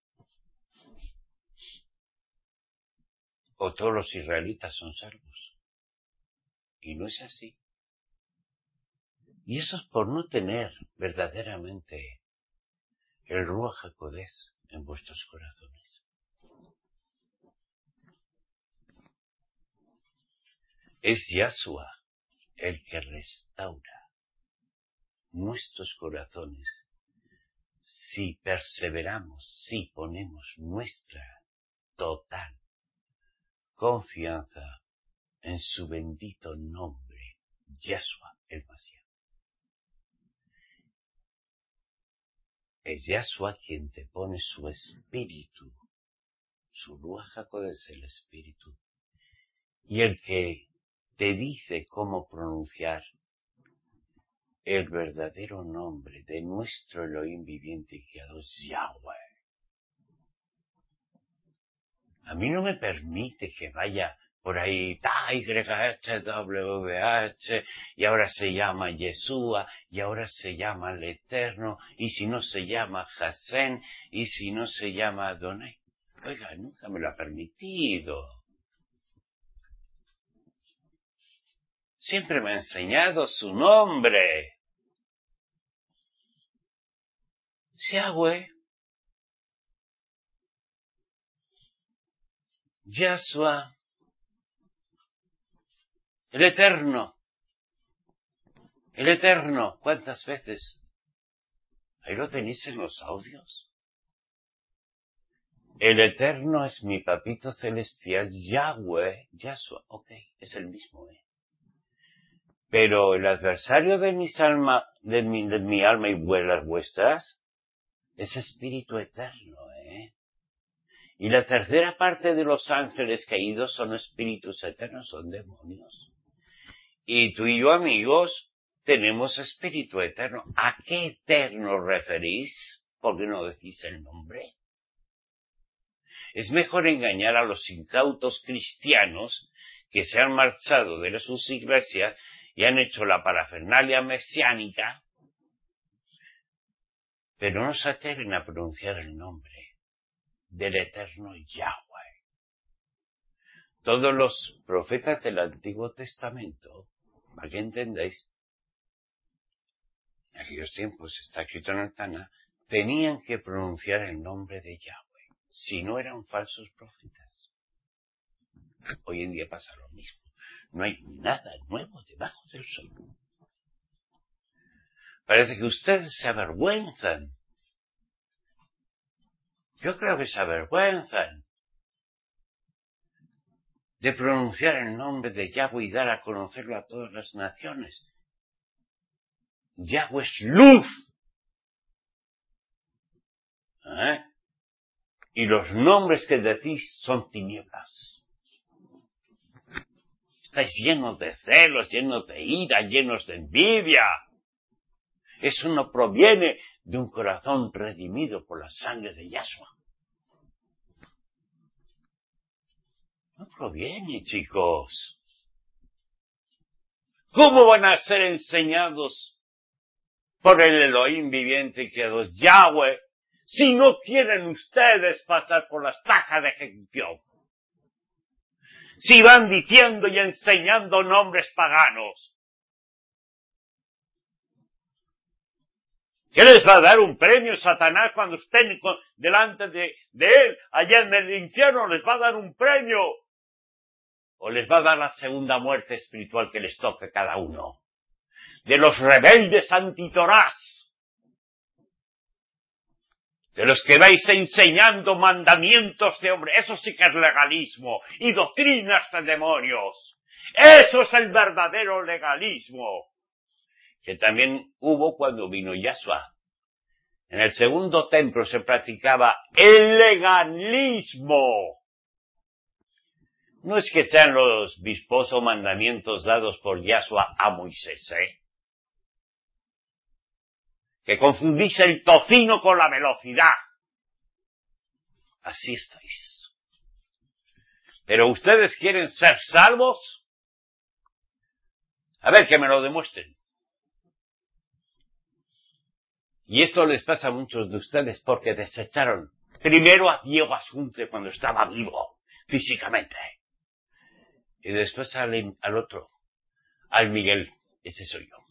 O todos los israelitas son salvos. Y no es así. Y eso es por no tener verdaderamente el Ruach HaKodesh en vuestros corazones. Es Yahshua el que restaura nuestros corazones si perseveramos, si ponemos nuestra total confianza en su bendito nombre, Yahshua el Mashiach. Es Yahshua quien te pone su espíritu, su Ruach HaKodesh, el espíritu, y el que te dice cómo pronunciar el verdadero nombre de nuestro Elohim viviente y creador, Yahweh. A mí no me permite que vaya por ahí, ta, Y, H, W, H, y ahora se llama Yeshua, y ahora se llama el Eterno, y si no se llama Hasén, y si no se llama Adonai. Oiga, nunca me lo ha permitido. Siempre me ha enseñado su nombre. Yahweh. Yahshua. El Eterno. El Eterno. ¿Cuántas veces? Ahí lo tenéis en los audios. El Eterno es mi papito celestial, Yahweh, Yahshua. Ok, es el mismo, ¿eh? Pero el adversario de mis alma, de mi, de mi alma y las vuestras, es espíritu eterno, ¿eh? Y la tercera parte de los ángeles caídos son espíritus eternos, son demonios. Y tú y yo, amigos, tenemos espíritu eterno. ¿A qué eterno referís? ¿Por qué no decís el nombre? Es mejor engañar a los incautos cristianos que se han marchado de sus iglesias y han hecho la parafernalia mesiánica, pero no se atreven a pronunciar el nombre del eterno Yahweh. Todos los profetas del Antiguo Testamento, para que entendáis, en aquellos tiempos, está escrito en el Taná, tenían que pronunciar el nombre de Yahweh, si no eran falsos profetas. Hoy en día pasa lo mismo. No hay nada nuevo debajo del sol. Parece que ustedes se avergüenzan. Yo creo que se avergüenzan de pronunciar el nombre de Yahweh y dar a conocerlo a todas las naciones. Yahweh es luz. ¿Eh? Y los nombres que decís son tinieblas. Estáis llenos de celos, llenos de ira, llenos de envidia. Eso no proviene de un corazón redimido por la sangre de Yahshua. No proviene, chicos. ¿Cómo van a ser enseñados por el Elohim viviente y creador Yahweh si no quieren ustedes pasar por las cajas de ejecución? si van diciendo y enseñando nombres paganos? ¿Qué les va a dar un premio Satanás cuando estén delante de, de él, allá en el infierno? ¿Les va a dar un premio? ¿O les va a dar la segunda muerte espiritual que les toque a cada uno? De los rebeldes antitorás, de los que vais enseñando mandamientos de hombre, eso sí que es legalismo y doctrinas de demonios. Eso es el verdadero legalismo, que también hubo cuando vino Yahshua. En el segundo templo se practicaba el legalismo. No es que sean los visposos mandamientos dados por Yahshua a Moisés, ¿eh? Que confundís el tocino con la velocidad. Así estáis. Pero ustedes quieren ser salvos. A ver, que me lo demuestren. Y esto les pasa a muchos de ustedes porque desecharon primero a Diego Asunce cuando estaba vivo, físicamente. Y después al, al otro, al Miguel, ese soy yo.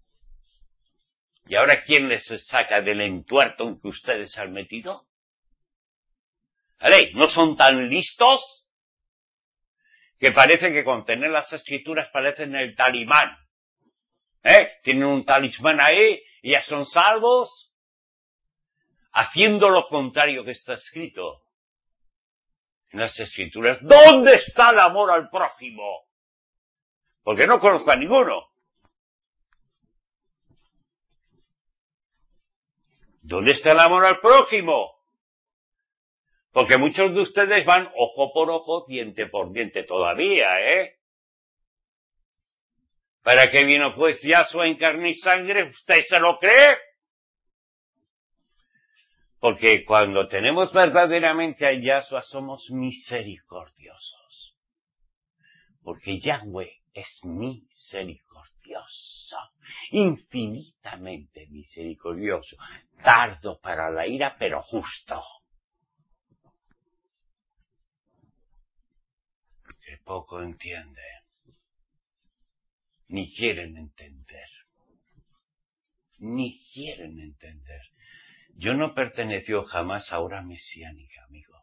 ¿Y ahora quién les saca del entuerto en que ustedes se han metido? ¿Vale? ¿No son tan listos? Que parece que con tener las escrituras parecen el talismán. ¿Eh? Tienen un talismán ahí y ya son salvos. Haciendo lo contrario que está escrito en las escrituras. ¿Dónde está el amor al prójimo? Porque no conozco a ninguno. ¿Dónde está el amor al prójimo? Porque muchos de ustedes van ojo por ojo, diente por diente todavía, ¿eh? ¿Para qué vino pues Yahshua en carne y sangre? ¿Usted se lo cree? Porque cuando tenemos verdaderamente a Yahshua somos misericordiosos. Porque Yahweh es misericordioso, infinitamente misericordioso, tardo para la ira, pero justo. Que poco entiende, ni quieren entender, ni quieren entender. Yo no perteneció jamás a hora mesiánica, amigo.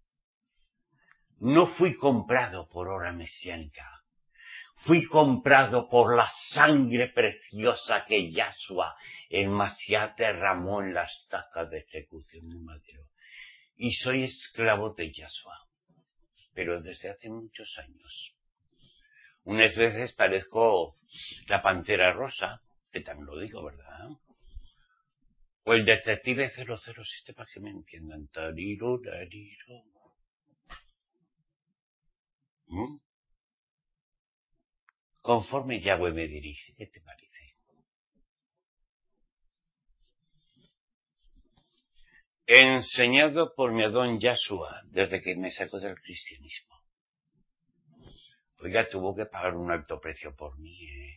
No fui comprado por hora mesiánica. Fui comprado por la sangre preciosa que Yahshua el Mashiach derramó en la estaca de ejecución de madero. Y soy esclavo de Yahshua, pero desde hace muchos años. Unas veces parezco la pantera rosa, que también lo digo, ¿verdad? O el detective cero cero siete, para que me entiendan. Tariro, tariro. ¿Mm? Conforme Yahweh me dirige, ¿qué te parece? Enseñado por mi Adón Yahshua desde que me sacó del cristianismo. Oiga, tuvo que pagar un alto precio por mí, ¿eh?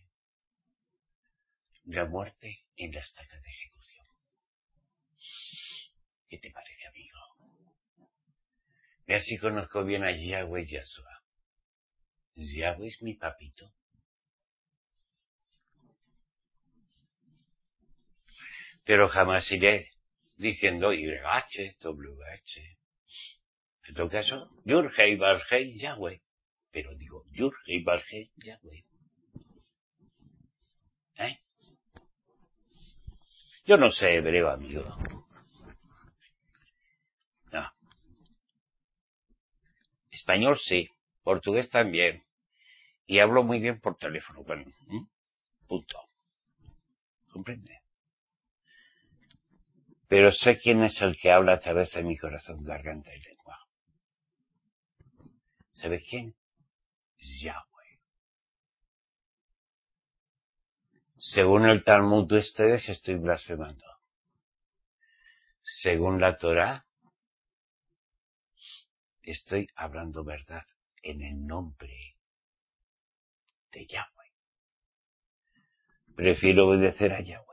La muerte en la estaca de ejecución. ¿Qué te parece, amigo? Y así conozco bien a Yahweh Yahshua. Yahweh es mi papito. Pero jamás iré diciendo Y H, W H. En todo caso, Yurhei Barhei Yahweh. Pero digo, Yurhei Barhei Yahweh. ¿Eh? Yo no sé hebreo, amigo. No. Español sí, portugués también. Y hablo muy bien por teléfono. Bueno, ¿eh? Punto. ¿Comprende? Pero sé quién es el que habla a través de mi corazón, garganta y lengua. ¿Sabe quién? Yahweh. Según el Talmud de ustedes estoy blasfemando. Según la Torá, estoy hablando verdad en el nombre de Yahweh. Prefiero obedecer a Yahweh.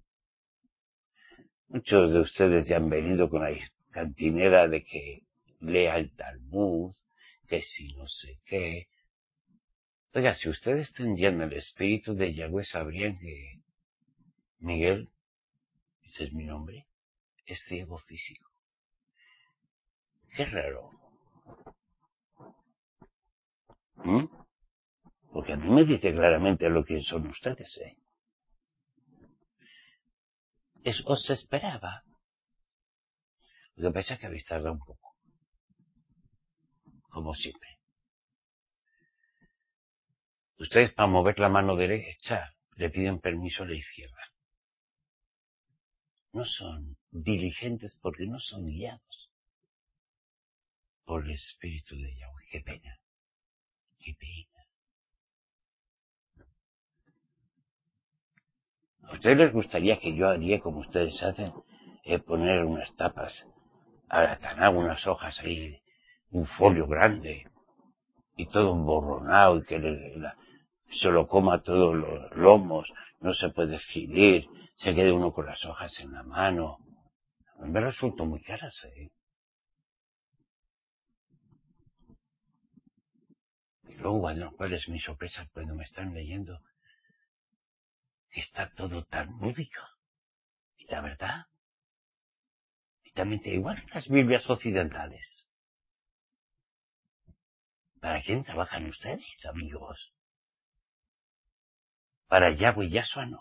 Muchos de ustedes ya han venido con la cantinera de que lea el Talmud, que si no sé qué. Oiga, si ustedes tendrían el espíritu de Yahweh, sabrían que Miguel, ese es mi nombre, es ciego físico. Qué raro. ¿Mm? Porque a mí me dice claramente lo que son ustedes, ¿eh? Es, os esperaba. Lo que pasa es que habéis tardado un poco. Como siempre. Ustedes, para mover la mano derecha, le piden permiso a la izquierda. No son diligentes porque no son guiados por el espíritu de Yahweh. Qué pena. Qué pena. ¿A ustedes les gustaría que yo haría como ustedes hacen? Eh, poner unas tapas, aratanar unas hojas ahí, un folio grande, y todo emborronado, y que le, la, se lo coma todos los lomos, no se puede escribir, se quede uno con las hojas en la mano. Me resultó muy caras, ¿eh? Y luego, bueno, ¿cuál es mi sorpresa cuando me están leyendo? Que está todo tan lúdico. Y la verdad, y también te igual que las Biblias occidentales. ¿Para quién trabajan ustedes, amigos? Para Yahweh y Yahshua no.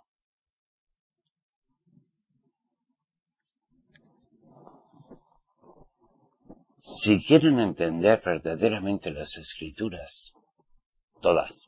Si quieren entender verdaderamente las escrituras, todas,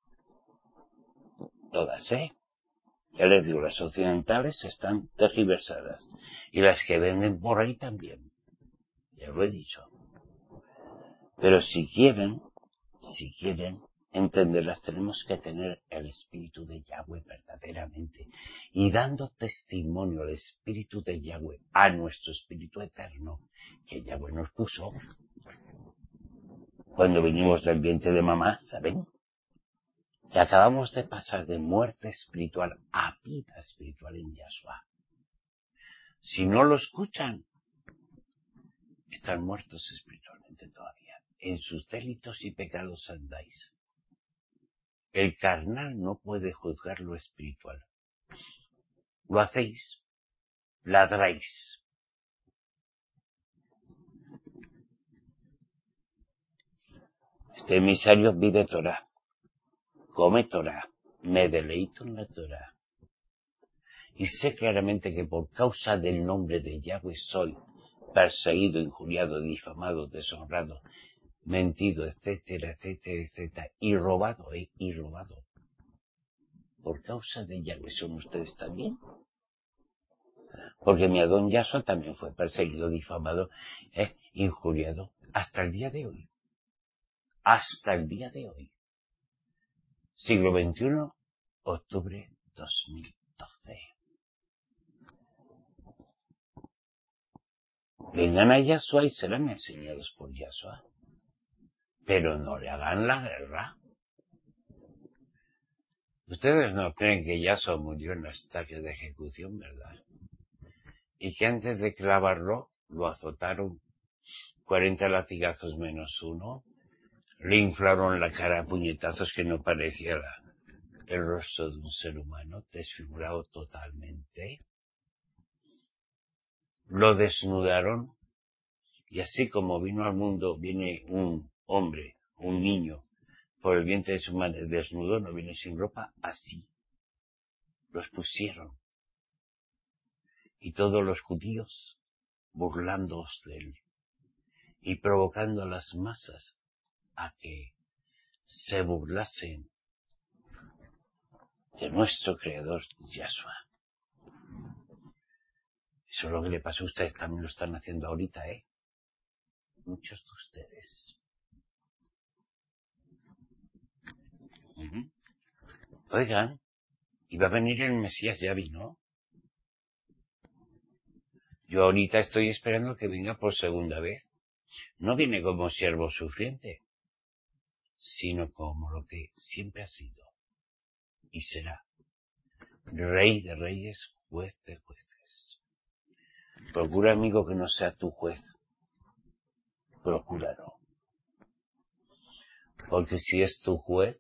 todas, ¿eh? Ya les digo, las occidentales están tergiversadas. Y las que venden por ahí también. Ya lo he dicho. Pero si quieren, si quieren entenderlas, tenemos que tener el espíritu de Yahweh verdaderamente. Y dando testimonio al espíritu de Yahweh, a nuestro espíritu eterno, que Yahweh nos puso cuando vinimos del vientre de mamá, ¿saben? Que acabamos de pasar de muerte espiritual a vida espiritual en Yahshua. Si no lo escuchan, están muertos espiritualmente todavía. En sus delitos y pecados andáis. El carnal no puede juzgar lo espiritual. Lo hacéis, ladráis. Este emisario vive Torah, come Torah, me deleito en la Torah. Y sé claramente que por causa del nombre de Yahweh soy perseguido, injuriado, difamado, deshonrado, mentido, etcétera, etcétera, etcétera, y robado, ¿eh? Y robado. Por causa de Yahweh son ustedes también. Porque mi Adón Yahshua también fue perseguido, difamado, ¿eh? Injuriado, hasta el día de hoy. Hasta el día de hoy. Siglo veintiuno, octubre dos mil doce. Vengan a Yahshua y serán enseñados por Yahshua. Pero no le hagan la guerra. Ustedes no creen que Yahshua murió en la estaca de ejecución, ¿verdad? Y que antes de clavarlo, lo azotaron cuarenta latigazos menos uno, le inflaron la cara a puñetazos que no pareciera el rostro de un ser humano, desfigurado totalmente. Lo desnudaron, y así como vino al mundo, viene un hombre, un niño, por el vientre de su madre desnudo, no viene sin ropa, así. Los pusieron. Y todos los judíos burlándose de él y provocando a las masas a que se burlasen de nuestro Creador, Yahshua. Eso es lo que le pasó a ustedes, también lo están haciendo ahorita, ¿eh? Muchos de ustedes. Uh-huh. Oigan, iba a venir el Mesías, ya vino. Yo ahorita estoy esperando que venga por segunda vez. No viene como siervo sufriente, sino como lo que siempre ha sido y será. Rey de reyes, juez de jueces. Procura, amigo, que no sea tu juez. Procúralo. Porque si es tu juez,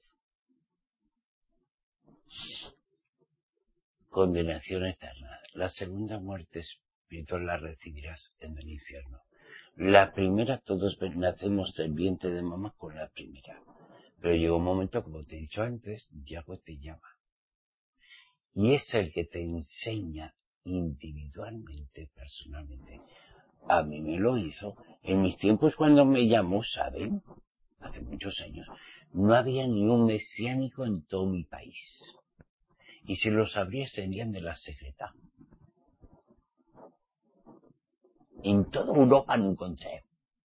condenación eterna. La segunda muerte espiritual la recibirás en el infierno. La primera, todos nacemos del vientre de mamá con la primera. Pero llega un momento, como te he dicho antes, Yahweh te llama. Y es el que te enseña individualmente, personalmente. A mí me lo hizo. En mis tiempos cuando me llamó, ¿saben? Hace muchos años, no había ni un mesiánico en todo mi país. Y si los habría, serían de la secreta. En toda Europa no encontré.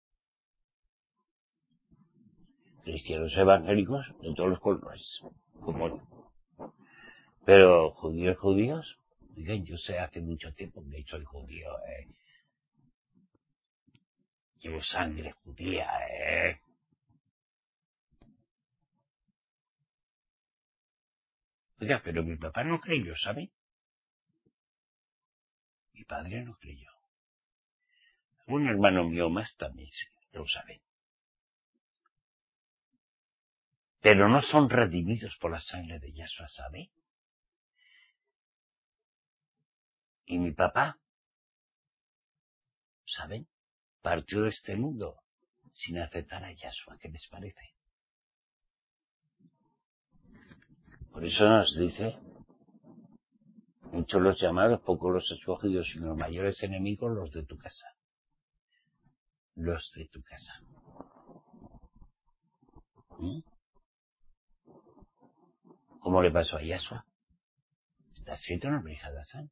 Cristianos evangélicos de todos los colores, como no. Pero judíos, judíos, miren, yo sé hace mucho tiempo que soy judío, eh. Llevo sangre judía, eh. Oiga, pero mi papá no creyó, ¿sabe? Mi padre no creyó. Un hermano mío más también lo sabe. Pero no son redimidos por la sangre de Yahshua, ¿sabe? Y mi papá, ¿saben? Partió de este mundo sin aceptar a Yahshua. ¿Qué les parece? Por eso nos dice, muchos los llamados, pocos los escogidos, y los mayores enemigos los de tu casa. Los de tu casa. ¿Mm? ¿Cómo le pasó a Yahshua? Está escrito en el Brihadasán.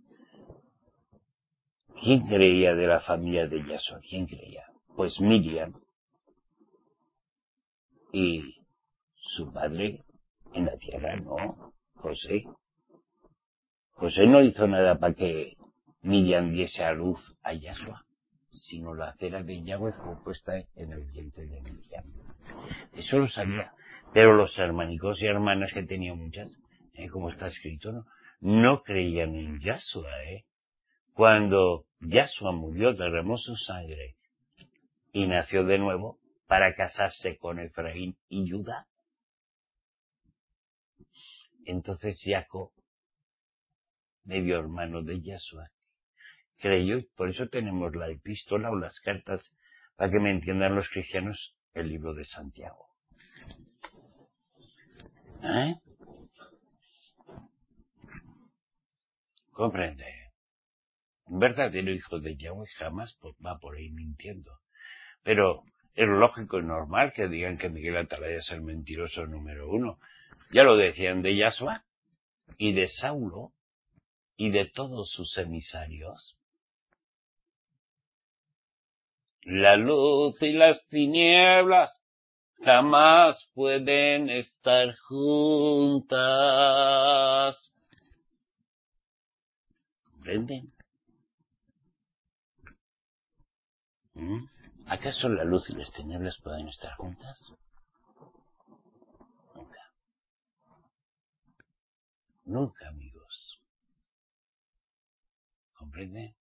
¿Quién creía de la familia de Yahshua? ¿Quién creía? Pues Miriam y su padre en la tierra, no, José. José no hizo nada para que Miriam diese a luz a Yahshua, sino la cera de Yahweh fue puesta en el vientre de Miriam. Eso lo sabía. Pero los hermanicos y hermanas, que tenían muchas, ¿eh? Como está escrito, no, no creían en Yahshua, ¿eh? Cuando Yahshua murió, derramó su sangre y nació de nuevo para casarse con Efraín y Judá. Entonces Jacob, medio hermano de Yahshua, creyó, y por eso tenemos la epístola o las cartas, para que me entiendan los cristianos, el libro de Santiago. ¿Eh? ¿Comprende? Un verdadero hijo de Yahweh jamás va por ahí mintiendo. Pero es lógico y normal que digan que Miguel Atalaya es el mentiroso número uno. Ya lo decían de Yahshua y de Saulo y de todos sus emisarios. La luz y las tinieblas jamás pueden estar juntas. ¿Comprenden? ¿Mm? ¿Acaso la luz y las tinieblas pueden estar juntas? Nunca. Nunca, amigos. ¿Comprende?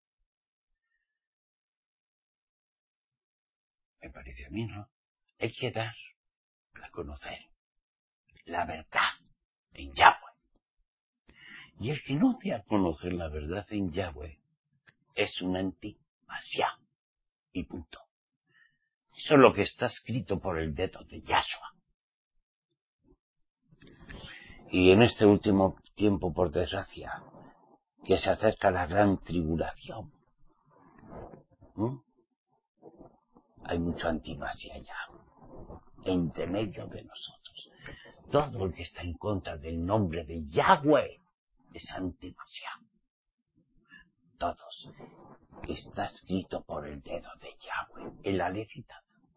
Me parece a mí, ¿no? Hay que dar a conocer la verdad en Yahweh. Y el que no dé a conocer la verdad en Yahweh es un anti-masiá. Y punto. Eso es lo que está escrito por el dedo de Yahshua. Y en este último tiempo, por desgracia, que se acerca la gran tribulación, ¿Mm? hay mucho antimasia ya, entre medio de nosotros. Todo el que está en contra del nombre de Yahweh es antimasia. Todos. Está escrito por el dedo de Yahweh, en la lecita.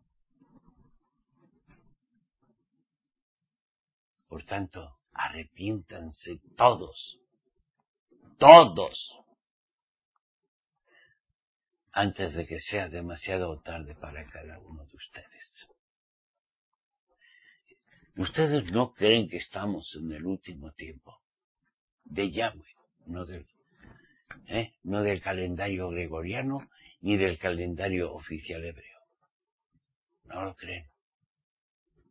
Por tanto, arrepiéntanse todos, todos, antes de que sea demasiado tarde para cada uno de ustedes. Ustedes no creen que estamos en el último tiempo de Yahweh, no del, ¿eh? no del calendario gregoriano ni del calendario oficial hebreo. No lo creen.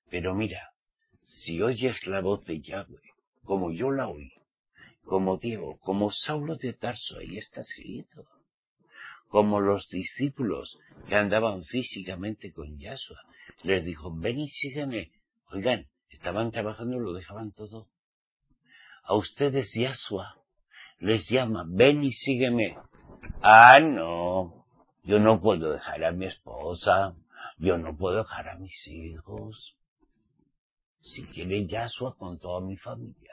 Pero mira, si oyes la voz de Yahweh, como yo la oí, como Diego, como Saulo de Tarso, ahí está escrito, como los discípulos que andaban físicamente con Yahshua, les dijo, ven y sígueme. Oigan, estaban trabajando y lo dejaban todo. A ustedes Yahshua les llama, ven y sígueme. Ah, no, yo no puedo dejar a mi esposa, yo no puedo dejar a mis hijos. Si quiere Yahshua con toda mi familia.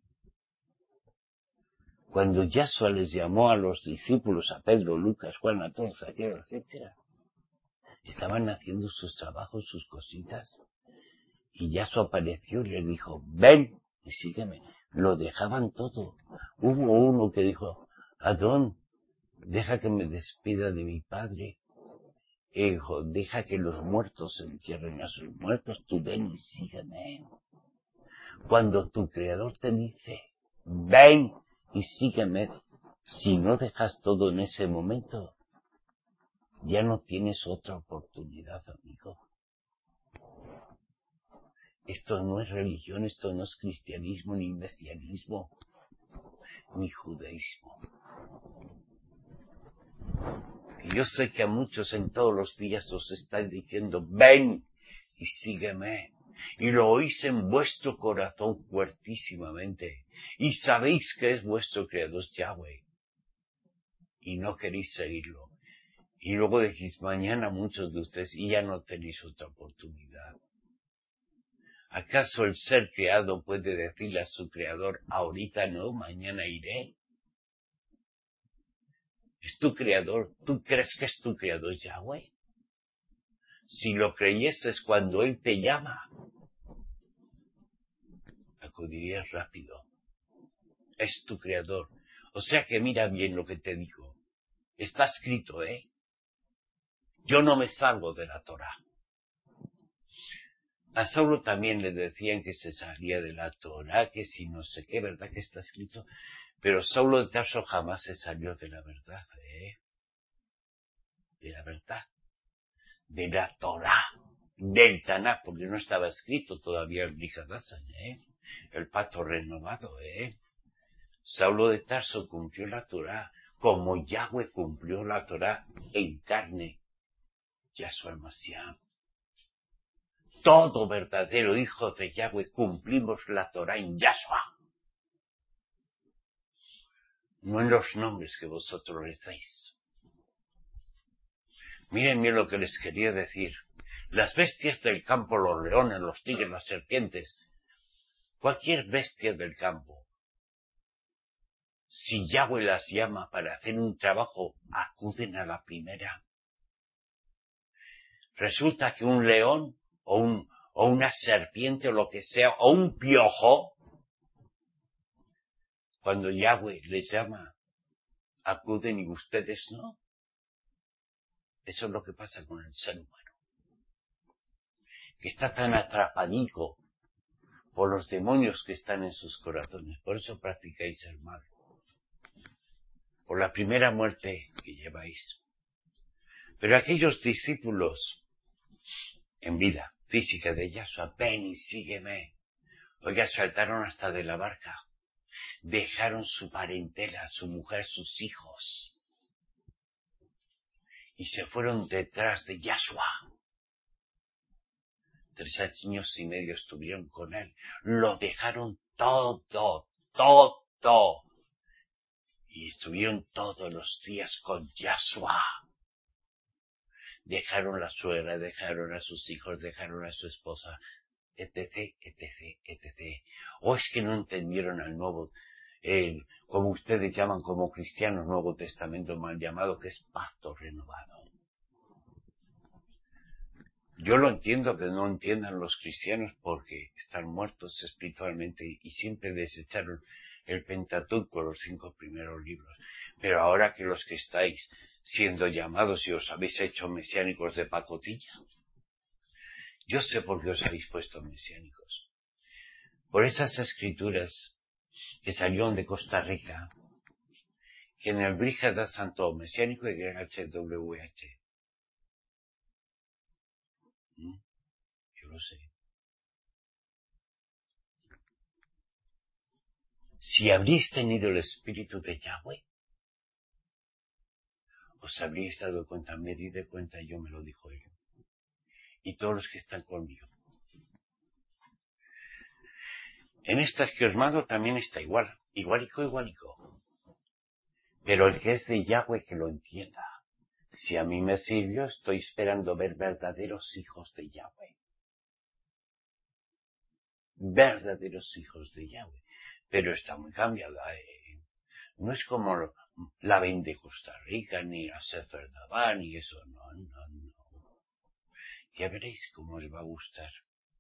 Cuando Yahshua les llamó a los discípulos, a Pedro, Lucas, Juan, a todos, aquellos, etcétera, estaban haciendo sus trabajos, sus cositas, y Yahshua apareció y les dijo, ven y sígueme. Lo dejaban todo. Hubo uno que dijo, Adón, deja que me despida de mi padre. Y dijo, deja que los muertos entierren a sus muertos, tú ven y sígueme. Cuando tu Creador te dice, ven y sígueme, si no dejas todo en ese momento, ya no tienes otra oportunidad, amigo. Esto no es religión, esto no es cristianismo, ni mesianismo, ni judaísmo. Y yo sé que a muchos en todos los días os están diciendo, ven y sígueme. Y lo oís en vuestro corazón fuertísimamente. Y sabéis que es vuestro Creador Yahweh. Y no queréis seguirlo. Y luego decís mañana muchos de ustedes y ya no tenéis otra oportunidad. ¿Acaso el ser creado puede decirle a su Creador, ahorita no, mañana iré? ¿Es tu Creador? ¿Tú crees que es tu Creador Yahweh? Si lo creyeses cuando Él te llama, acudirías rápido. Es tu Creador. O sea que mira bien lo que te digo. Está escrito, ¿eh? Yo no me salgo de la Torá. A Saulo también le decían que se salía de la Torá, que si no sé qué, ¿verdad que está escrito? Pero Saulo de Tarso jamás se salió de la verdad, ¿eh? De la verdad. De la Torá. Del Tanaj, porque no estaba escrito todavía el Brihadasan, ¿eh? El pacto renovado, ¿eh? Saulo de Tarso cumplió la Torá, como Yahweh cumplió la Torá en carne. Yahshua el Mashiach. Todo verdadero hijo de Yahweh cumplimos la Torá en Yahshua. No en los nombres que vosotros les dais. Miren bien lo que les quería decir. Las bestias del campo, los leones, los tigres, las serpientes, cualquier bestia del campo, si Yahweh las llama para hacer un trabajo, acuden a la primera. Resulta que un león o, un, o una serpiente o lo que sea, o un piojo, cuando Yahweh les llama, acuden y ustedes no. Eso es lo que pasa con el ser humano, que está tan atrapadico por los demonios que están en sus corazones. Por eso practicáis el mal. Por la primera muerte que lleváis. Pero aquellos discípulos en vida física de Yahshua, ven y sígueme. Oiga, saltaron hasta de la barca. Dejaron su parentela, su mujer, sus hijos. Y se fueron detrás de Yahshua. Tres años y medio estuvieron con él. Lo dejaron todo, todo. Y estuvieron todos los días con Yahshua. Dejaron la suegra, dejaron a sus hijos, dejaron a su esposa, etc, etc, etcétera. O es que no entendieron al nuevo, el, como ustedes llaman como cristianos, Nuevo Testamento mal llamado, que es pacto renovado. Yo lo entiendo que no entiendan los cristianos porque están muertos espiritualmente y siempre desecharon el Pentateuco, los cinco primeros libros. Pero ahora que los que estáis siendo llamados y os habéis hecho mesiánicos de pacotilla, yo sé por qué os habéis puesto mesiánicos. Por esas escrituras que salieron de Costa Rica, que en el Brígida Santo Mesiánico y H W H. ¿Mm? Yo lo sé. Si habríais tenido el espíritu de Yahweh, os habríais dado cuenta, me di de cuenta, yo me lo dijo él. Y todos los que están conmigo. En estas que os mando también está igual, igualico, igualico. Pero el que es de Yahweh que lo entienda. Si a mí me sirvió, estoy esperando ver verdaderos hijos de Yahweh. Verdaderos hijos de Yahweh. Pero está muy cambiada. Eh. No es como la ven de Costa Rica, ni la Sefer Davá, ni eso. No, no, no. Ya veréis cómo os va a gustar.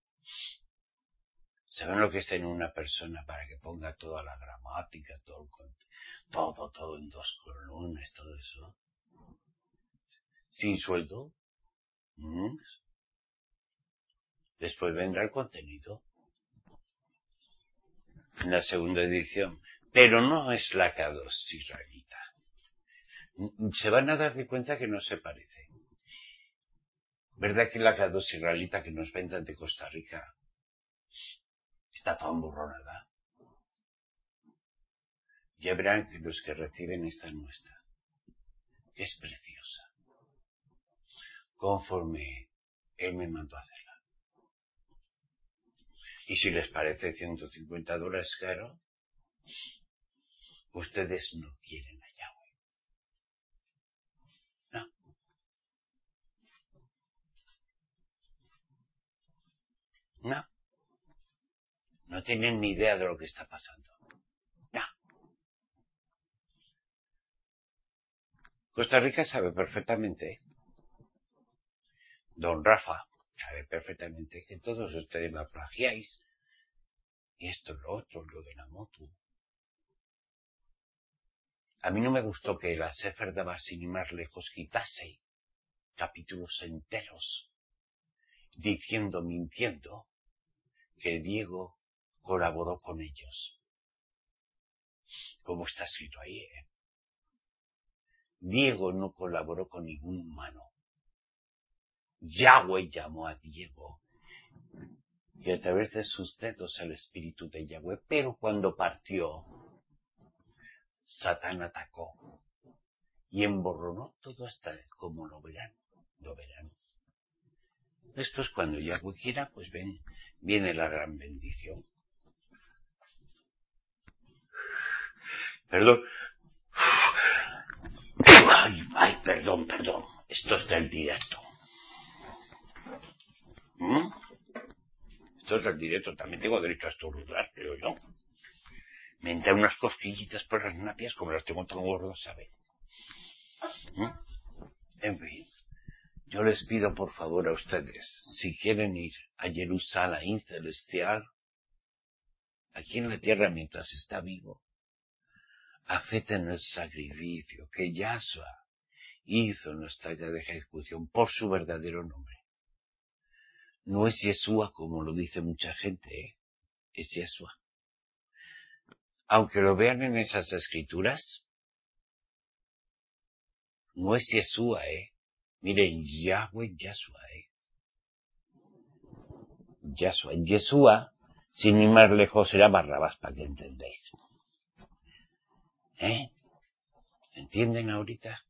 ¿Saben lo que está en una persona para que ponga toda la gramática, todo, todo, todo en dos columnas, todo eso? Sin sueldo. ¿Mm? Después vendrá el contenido. En la segunda edición. Pero no es la K dos israelita. Se van a dar de cuenta que no se parece. ¿Verdad que la K dos israelita que nos vendan de Costa Rica está toda emburronada? Ya verán que los que reciben esta nuestra, que es preciosa, conforme él me mandó a hacerla. Y si les parece ciento cincuenta dólares caro, ustedes no quieren a Yahweh. No. No. No tienen ni idea de lo que está pasando. No. Costa Rica sabe perfectamente, ¿eh? Don Rafa sabe perfectamente que todos ustedes me plagiáis. Y esto, lo otro, lo de la moto. A mí no me gustó que la Sefer Davá, sin ir más lejos, quitase capítulos enteros diciendo, mintiendo, que Diego colaboró con ellos. Como está escrito ahí, ¿eh? Diego no colaboró con ningún humano. Yahweh llamó a Diego y a través de sus dedos el espíritu de Yahweh, pero cuando partió, Satán atacó y emborronó todo hasta como lo verán, lo verán. Después cuando Yahweh quiera, pues ven, viene la gran bendición. Perdón. Ay, ay, perdón, perdón. Esto es del directo. ¿Mm? Esto es del directo. También tengo derecho a estornudar, creo yo. Me entran unas cosquillitas por las napias, como las tengo tan gordas, ¿sabes? ¿Mm? En fin. Yo les pido por favor a ustedes, si quieren ir a Jerusalén celestial, aquí en la tierra mientras está vivo, acepten el sacrificio que Yahshua hizo en nuestra área de ejecución por su verdadero nombre. No es Yeshua como lo dice mucha gente, ¿eh? Es Yeshua. Aunque lo vean en esas escrituras, no es Yeshua, ¿eh? Miren, Yahweh, Yahshua, ¿eh? Yahshua. Yeshua, sin ir más lejos, era Barrabás, para que entendáis. ¿Eh? ¿Entienden ahorita?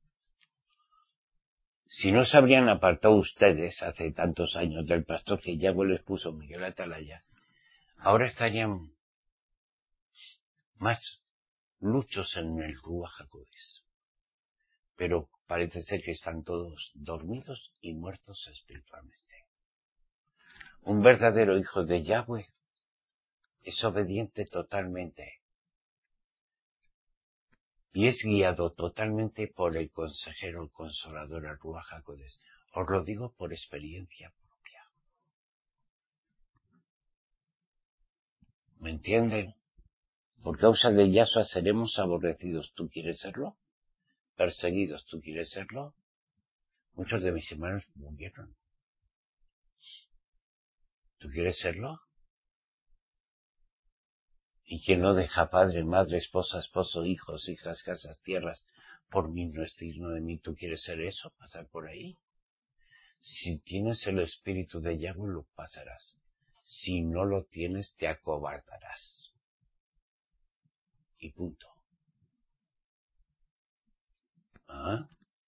Si no se habrían apartado ustedes hace tantos años del pastor que Yahweh les puso Miguel Atalaya, ahora estarían más luchos en el Ruach HaKodesh. Pero parece ser que están todos dormidos y muertos espiritualmente. Un verdadero hijo de Yahweh es obediente totalmente y es guiado totalmente por el consejero, el consolador, el Ruach HaKodesh. Os lo digo por experiencia propia. ¿Me entienden? Por causa de Yahshua seremos aborrecidos. ¿Tú quieres serlo? Perseguidos. ¿Tú quieres serlo? Muchos de mis hermanos murieron. ¿Tú quieres serlo? Y quien no deja padre, madre, esposa, esposo, hijos, hijas, casas, tierras, por mí no es digno de mí. ¿Tú quieres ser eso? ¿Pasar por ahí? Si tienes el espíritu de Yahweh, lo pasarás. Si no lo tienes, te acobardarás. y punto. ¿Ah?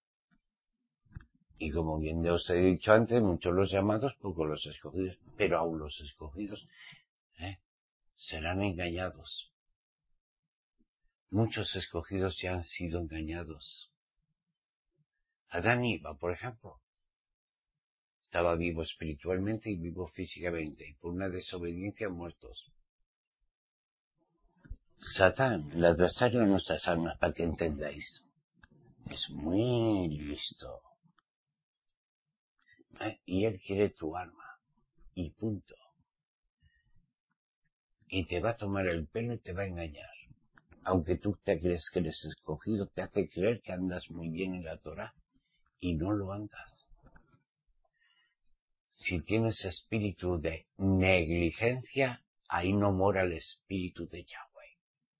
Y como bien os he dicho antes, muchos los llamados, pocos los escogidos, pero aún los escogidos ¿eh? serán engañados. Muchos escogidos ya han sido engañados. Adán y Eva, por ejemplo, estaba vivo espiritualmente y vivo físicamente, y por una desobediencia muertos. Satán, el adversario de nuestras almas, para que entendáis, es muy listo. ¿Eh? Y él quiere tu alma, y punto. Y te va a tomar el pelo y te va a engañar. Aunque tú te crees que eres escogido, te hace creer que andas muy bien en la Torá, y no lo andas. Si tienes espíritu de negligencia, ahí no mora el espíritu de Yahweh.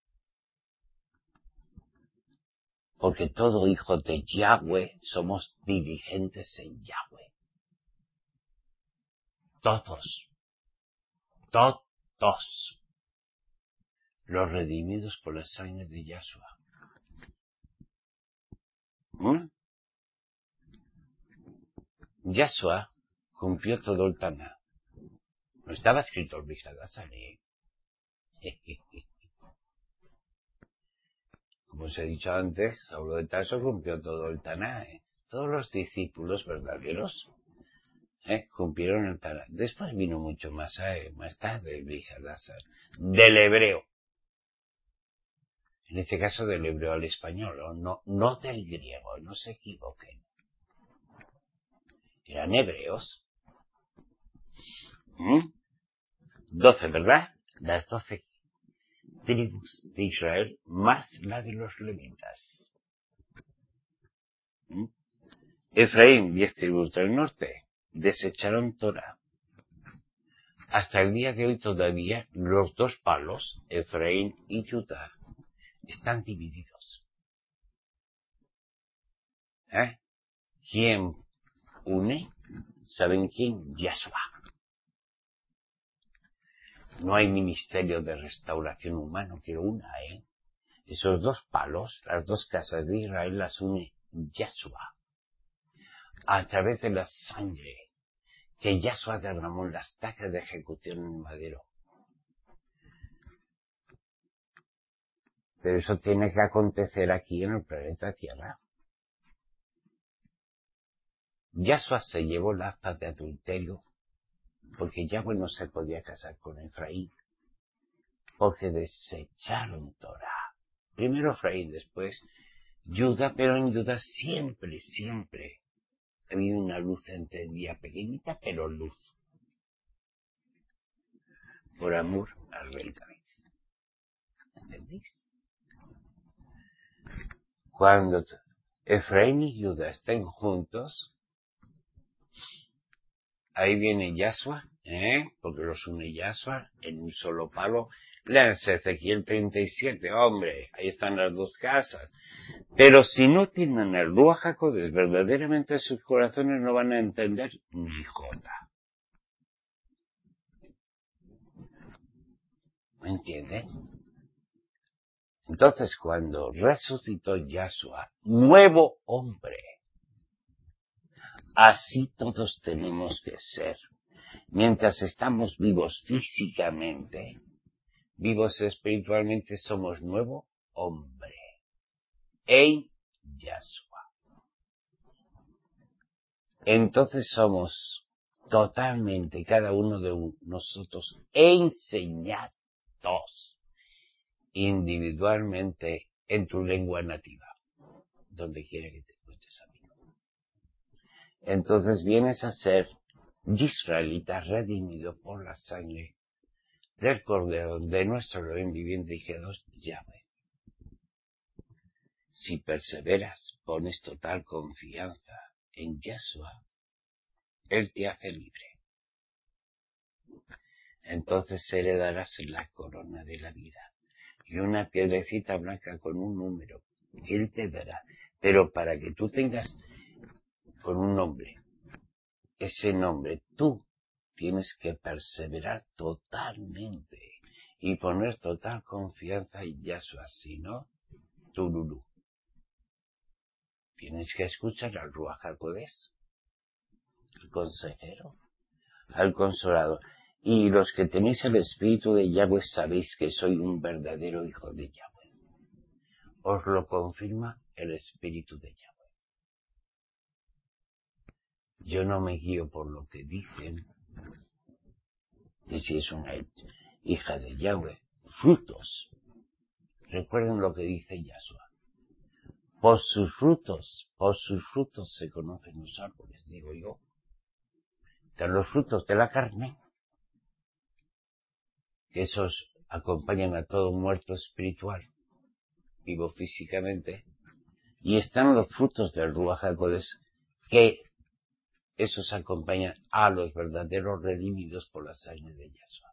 Porque todo hijo de Yahweh somos diligentes en Yahweh. Todos. Todos. Los redimidos por la sangre de Yahshua. ¿Mm? Yahshua cumplió todo el Taná. No estaba escrito el Bihadazar, ¿eh? Como os he dicho antes, Saulo de Tarso cumplió todo el Taná, ¿eh? Todos los discípulos verdaderos ¿eh? cumplieron el Taná. Después vino mucho más, ¿eh? más tarde el Bihadazar, del hebreo. En este caso del hebreo al español, ¿no? No, no del griego, no se equivoquen. Eran hebreos. ¿Mm? Doce, ¿verdad? Las doce tribus de Israel, más la de los levitas. ¿Mm? Efraín, diez tribus del norte, desecharon Torah. Hasta el día de hoy todavía los dos palos, Efraín y Judá, están divididos. ¿Eh? ¿Quién une? ¿Saben quién? Yahshua. No hay ministerio de restauración humano que una, ¿eh? Esos dos palos, las dos casas de Israel, las une Yahshua. A través de la sangre que Yahshua derramó en las tacas de ejecución en el madero. Pero eso tiene que acontecer aquí en el planeta Tierra. Yahshua se llevó la acta de adulterio porque Yahweh no se podía casar con Efraín, porque desecharon Torah. Primero Efraín, después Judá, pero en Judá siempre, siempre ha habido una luz entre el día, pequeñita, pero luz. Por amor al rey David. ¿Entendéis? Cuando Efraín y Judá estén juntos, ahí viene Yahshua, ¿eh? Porque los une Yahshua en un solo palo. Léanse Ezequiel treinta y siete, hombre, ahí están las dos casas. Pero si no tienen el Ruach HaKodesh, verdaderamente sus corazones no van a entender ni jota. ¿Me entienden? Entonces, cuando resucitó Yahshua, nuevo hombre, así todos tenemos que ser. Mientras estamos vivos físicamente, vivos espiritualmente, somos nuevo hombre. En Yahshua. Entonces somos totalmente, cada uno de nosotros, enseñados individualmente en tu lengua nativa, donde quiera que te encuentres, amigo. Entonces vienes a ser israelita redimido por la sangre del Cordero de nuestro Elohim viviente y que nos llame. Si perseveras, pones total confianza en Yahshua, Él te hace libre. Entonces heredarás la corona de la vida y una piedrecita blanca con un número que Él te dará. Pero para que tú tengas con un nombre, ese nombre, tú tienes que perseverar totalmente y poner total confianza en Yahshua, si no, tururú. Tienes que escuchar al Ruach HaKodesh, al consejero, al consolador. Y los que tenéis el Espíritu de Yahweh sabéis que soy un verdadero hijo de Yahweh. Os lo confirma el Espíritu de Yahweh. Yo no me guío por lo que dicen, que si es una hija de Yahweh. Frutos. Recuerden lo que dice Yahshua. Por sus frutos, por sus frutos se conocen los árboles, digo yo. Están los frutos de la carne, que esos acompañan a todo muerto espiritual, vivo físicamente, y están los frutos del Ruach HaKodesh, que esos acompañan a los verdaderos redimidos por la sangre de Yahshua.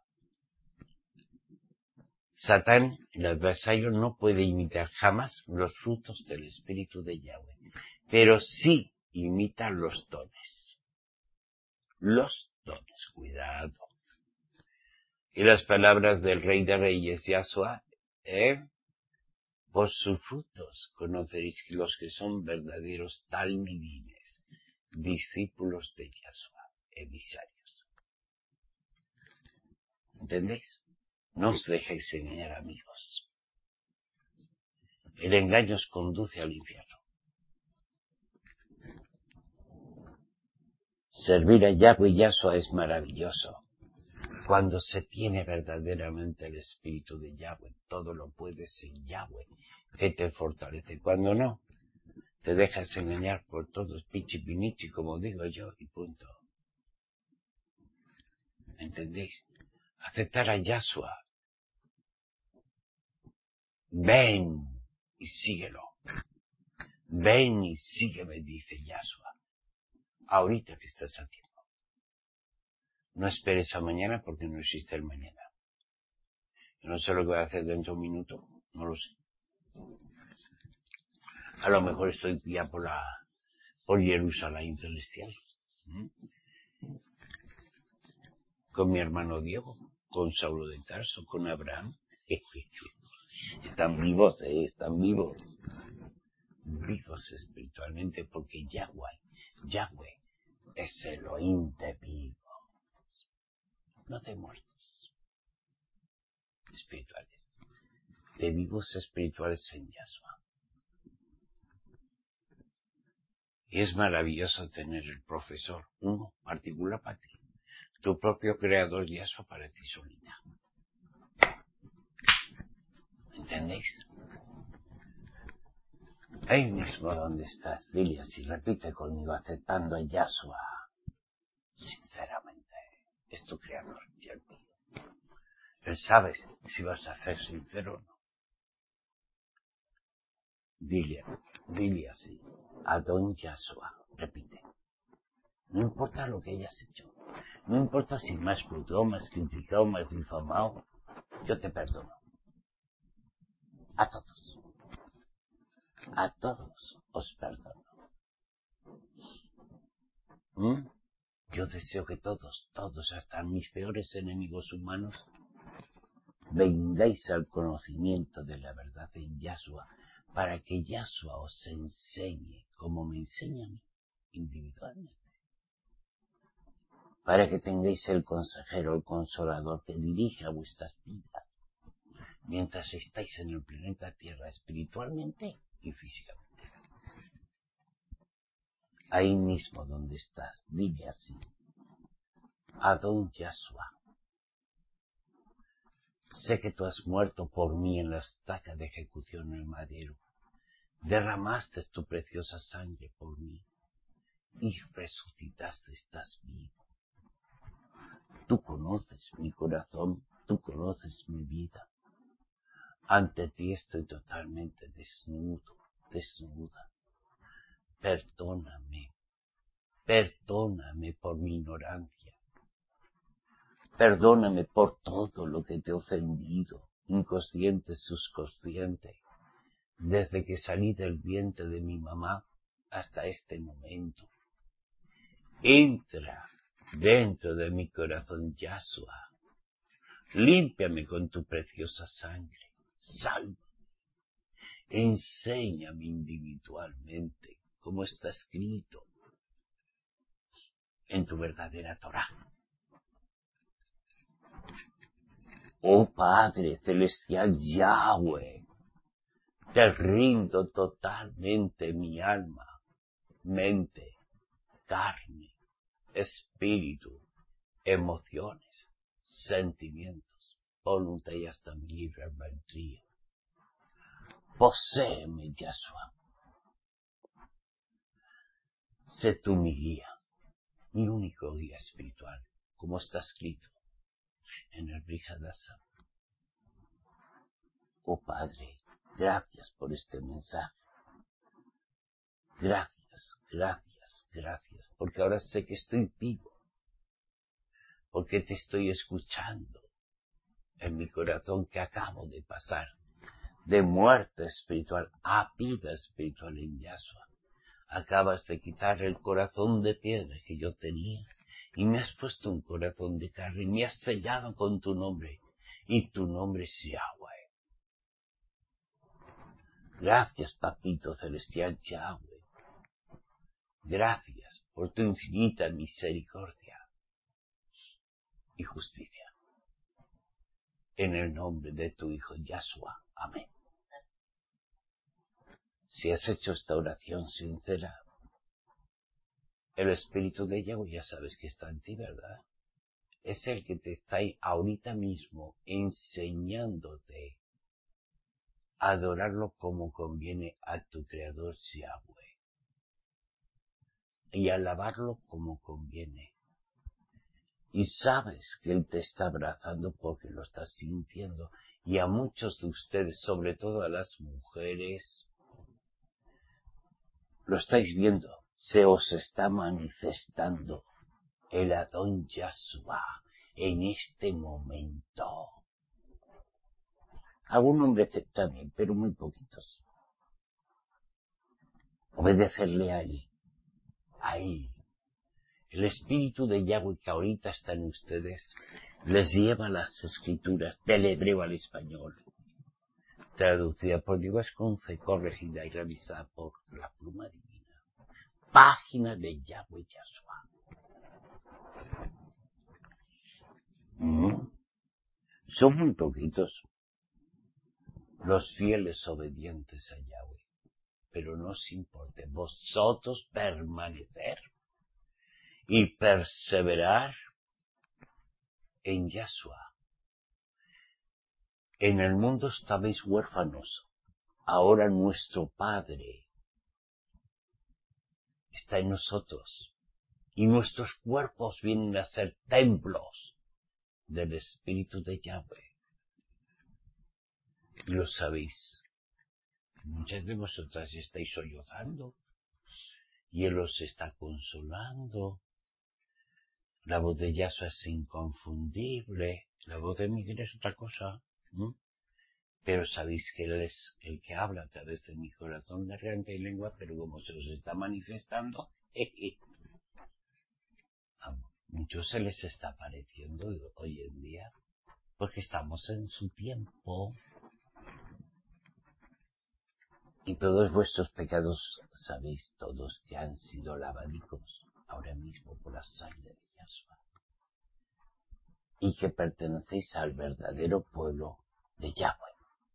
Satán, el adversario, no puede imitar jamás los frutos del Espíritu de Yahweh, pero sí imita los dones. Los dones, cuidado. Y las palabras del Rey de Reyes, Yahshua, ¿eh? Por sus frutos conoceréis los que son verdaderos talmidines, discípulos de Yahshua, emisarios. ¿Entendéis? No os dejéis engañar, amigos. El engaño os conduce al infierno. Servir a Yahweh y Yahshua es maravilloso. Cuando se tiene verdaderamente el Espíritu de Yahweh, todo lo puedes en Yahweh, que te fortalece. Cuando no, te dejas engañar por todos pichi pinichi, como digo yo, y punto. ¿Entendéis? Aceptar a Yahshua. Ven y síguelo. Ven y sígueme, dice Yahshua. Ahorita que estás a tiempo. No esperes a mañana porque no existe el mañana. Yo no sé lo que voy a hacer dentro de un minuto, no lo sé. A lo mejor estoy ya por la, por Jerusalén celestial. ¿Mm? Con mi hermano Diego, con Saulo de Tarso, con Abraham. Están vivos, ¿eh? Están vivos. Vivos espiritualmente porque Yahweh, Yahweh es Elohim de vivos, no de muertos espirituales, de vivos espirituales en Yahshua. Y es maravilloso tener el profesor, uno particular para ti, tu propio creador Yahshua para ti solita. ¿Entendéis? Ahí mismo donde estás, Lilia, si repite conmigo, aceptando a Yahshua, sinceramente, es tu creador y el mío. Él sabe si vas a ser sincero o no. Dile, dile así, Adón Yahshua, repite. No importa lo que hayas hecho, no importa si me has explotado, me has criticado, me has difamado, yo te perdono. A todos, a todos os perdono. ¿Mm? Yo deseo que todos, todos, hasta mis peores enemigos humanos, vengáis al conocimiento de la verdad en Yahshua, para que Yahshua os enseñe como me enseña a mí, individualmente. Para que tengáis el consejero, el consolador que dirija vuestras vidas, mientras estáis en el planeta Tierra, espiritualmente y físicamente. Ahí mismo donde estás, dile así, Adón Yahshua, sé que tú has muerto por mí en la estaca de ejecución en el madero. Derramaste tu preciosa sangre por mí y resucitaste, estás vivo. Tú conoces mi corazón, tú conoces mi vida. Ante ti estoy totalmente desnudo, desnuda. Perdóname, perdóname por mi ignorancia. Perdóname por todo lo que te he ofendido, inconsciente, subconsciente, desde que salí del vientre de mi mamá hasta este momento. Entra dentro de mi corazón, Yahshua. límpiame con tu preciosa sangre, salva, enséñame individualmente como está escrito en tu verdadera Torá. Oh Padre Celestial Yahweh, te rindo totalmente mi alma, mente, carne, espíritu, emociones, sentimientos, voluntad y hasta mi libre albedrío. Poséeme, Yahshua. Sé tú mi guía, mi único guía espiritual, como está escrito en el Brit Hadashah. Oh Padre, gracias por este mensaje. Gracias, gracias, gracias, porque ahora sé que estoy vivo, porque te estoy escuchando en mi corazón que acabo de pasar de muerte espiritual a vida espiritual en Yahshua. Acabas de quitar el corazón de piedra que yo tenía y me has puesto un corazón de carne y me has sellado con tu nombre, y tu nombre es Yahweh. Gracias, Papito Celestial Yahweh. Gracias por tu infinita misericordia y justicia. En el nombre de tu Hijo Yahshua. Amén. Si has hecho esta oración sincera, el Espíritu de Yahweh ya sabes que está en ti, ¿verdad? Es el que te está ahí ahorita mismo enseñándote a adorarlo como conviene a tu Creador Yahweh y alabarlo como conviene. Y sabes que Él te está abrazando porque lo estás sintiendo. Y a muchos de ustedes, sobre todo a las mujeres, lo estáis viendo. Se os está manifestando el Adón Yahshua en este momento. Algún hombre también, pero muy poquitos. Obedecerle a Él. A Él. El Espíritu de Yahweh que ahorita está en ustedes les lleva las escrituras del hebreo al español, traducida por Dios con C, corregida y revisada por la pluma divina. Página de Yahweh Yahshua. Mm. Son muy poquitos los fieles obedientes a Yahweh, pero no os importe vosotros permanecer y perseverar en Yahshua. En el mundo estabais huérfanos, ahora nuestro Padre está en nosotros y nuestros cuerpos vienen a ser templos del Espíritu de Yahweh. Y lo sabéis. Muchas de vosotras estáis sollozando y Él os está consolando. La voz de Yahshua es inconfundible. La voz de Miguel es otra cosa. ¿Mm? Pero sabéis que Él es el que habla a través de mi corazón, garganta y lengua, pero como se os está manifestando, jeje. A muchos se les está apareciendo hoy en día, porque estamos en su tiempo. Y todos vuestros pecados, sabéis todos que han sido lavadicos ahora mismo por la sangre de Yahshua. Y que pertenecéis al verdadero pueblo de Yahweh.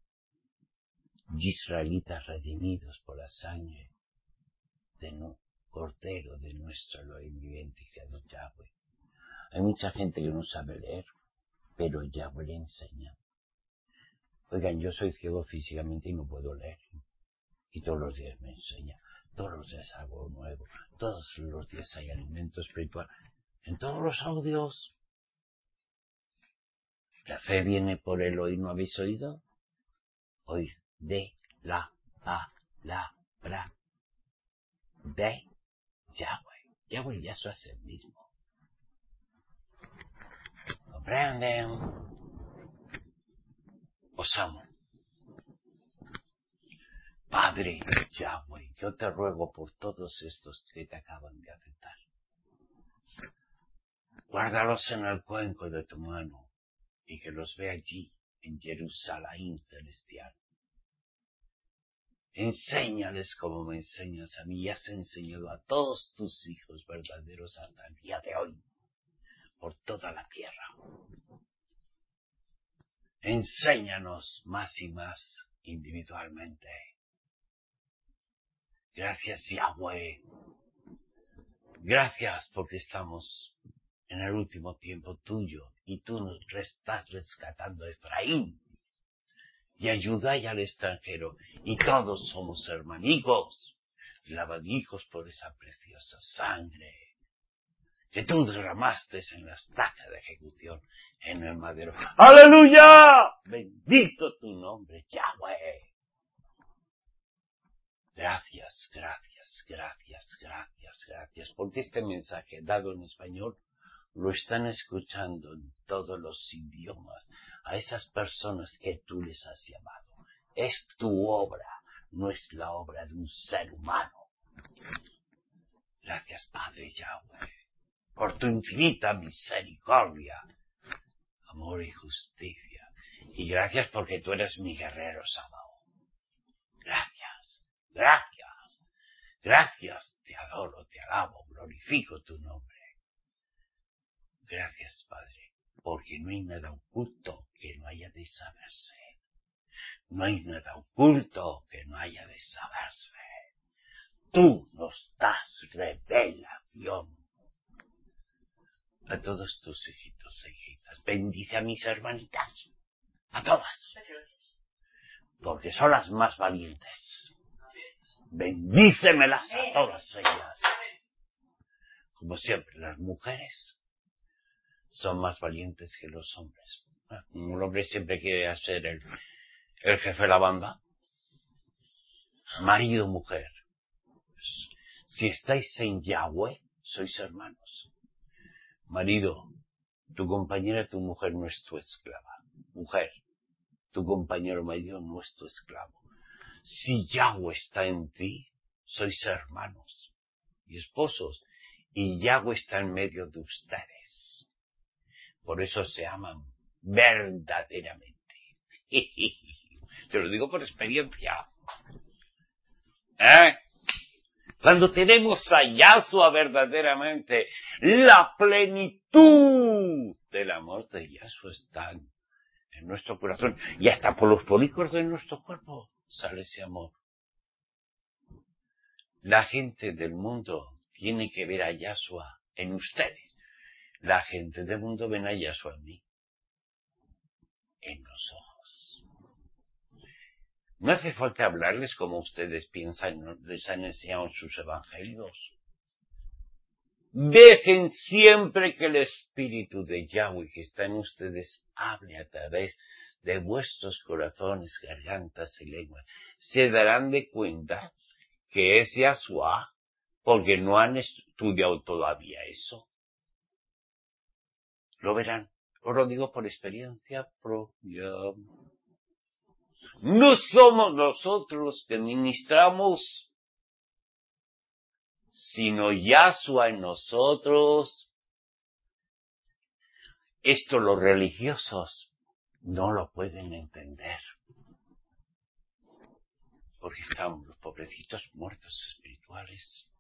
Israelitas redimidos por la sangre del Cordero de nuestro Elohim viviente y creador Yahweh. Hay mucha gente que no sabe leer, pero Yahweh le enseña. Oigan, yo soy ciego físicamente y no puedo leer. Y todos los días me enseña. Todos los días algo nuevo. Todos los días hay alimento espiritual. En todos los audios. La fe viene por el oír, ¿no habéis oído? Oír de la palabra de Yahweh. Yahweh ya eso es el mismo. ¿Comprenden? Os amo. Padre Yahweh, yo te ruego por todos estos que te acaban de aceptar. Guárdalos en el cuenco de tu mano y que los ve allí en Jerusalén celestial. Enséñales como me enseñas a mí y has enseñado a todos tus hijos verdaderos hasta el día de hoy, por toda la tierra. Enséñanos más y más individualmente. Gracias, Yahweh. Gracias porque estamos en el último tiempo tuyo y tú nos estás rescatando a Efraín. Y ayudáis al extranjero, y todos somos hermanicos, lavadicos por esa preciosa sangre que tú derramaste en la estaca de ejecución en el madero. ¡Aleluya! Bendito tu nombre, Yahweh. Gracias, gracias, gracias, gracias, gracias, porque este mensaje dado en español lo están escuchando en todos los idiomas a esas personas que tú les has llamado. Es tu obra, no es la obra de un ser humano. Gracias, Padre Yahweh, por tu infinita misericordia, amor y justicia. Y gracias porque tú eres mi guerrero Sabaoth. Gracias, gracias, gracias, te adoro, te alabo, glorifico tu nombre. Gracias, Padre, porque no hay nada oculto que no haya de saberse. No hay nada oculto que no haya de saberse. Tú nos das revelación a todos tus hijitos e hijitas. Bendice a mis hermanitas, a todas, porque son las más valientes. Bendícemelas a todas ellas. Como siempre, las mujeres son más valientes que los hombres. Un hombre siempre quiere ser el, el jefe de la banda. Marido, mujer. Si estáis en Yahweh, sois hermanos. Marido, tu compañera, tu mujer no es tu esclava. Mujer, tu compañero marido no es tu esclavo. Si Yahweh está en ti, sois hermanos y esposos. Y Yahweh está en medio de ustedes. Por eso se aman verdaderamente. Te lo digo por experiencia. ¿Eh? Cuando tenemos a Yahshua verdaderamente, la plenitud del amor de Yahshua está en nuestro corazón. Y hasta por los policos de nuestro cuerpo sale ese amor. La gente del mundo tiene que ver a Yahshua en ustedes. La gente del mundo ven a Yahshua en mí. En los ojos. No hace falta hablarles como ustedes piensan, les han enseñado en sus evangelios. Dejen siempre que el Espíritu de Yahweh que está en ustedes hable a través de vuestros corazones, gargantas y lenguas. Se darán de cuenta que es Yahshua porque no han estudiado todavía eso. Lo verán. Os lo digo por experiencia propia. No somos nosotros que ministramos, sino Yahshua en nosotros. Esto los religiosos no lo pueden entender. Porque estamos los pobrecitos muertos espirituales.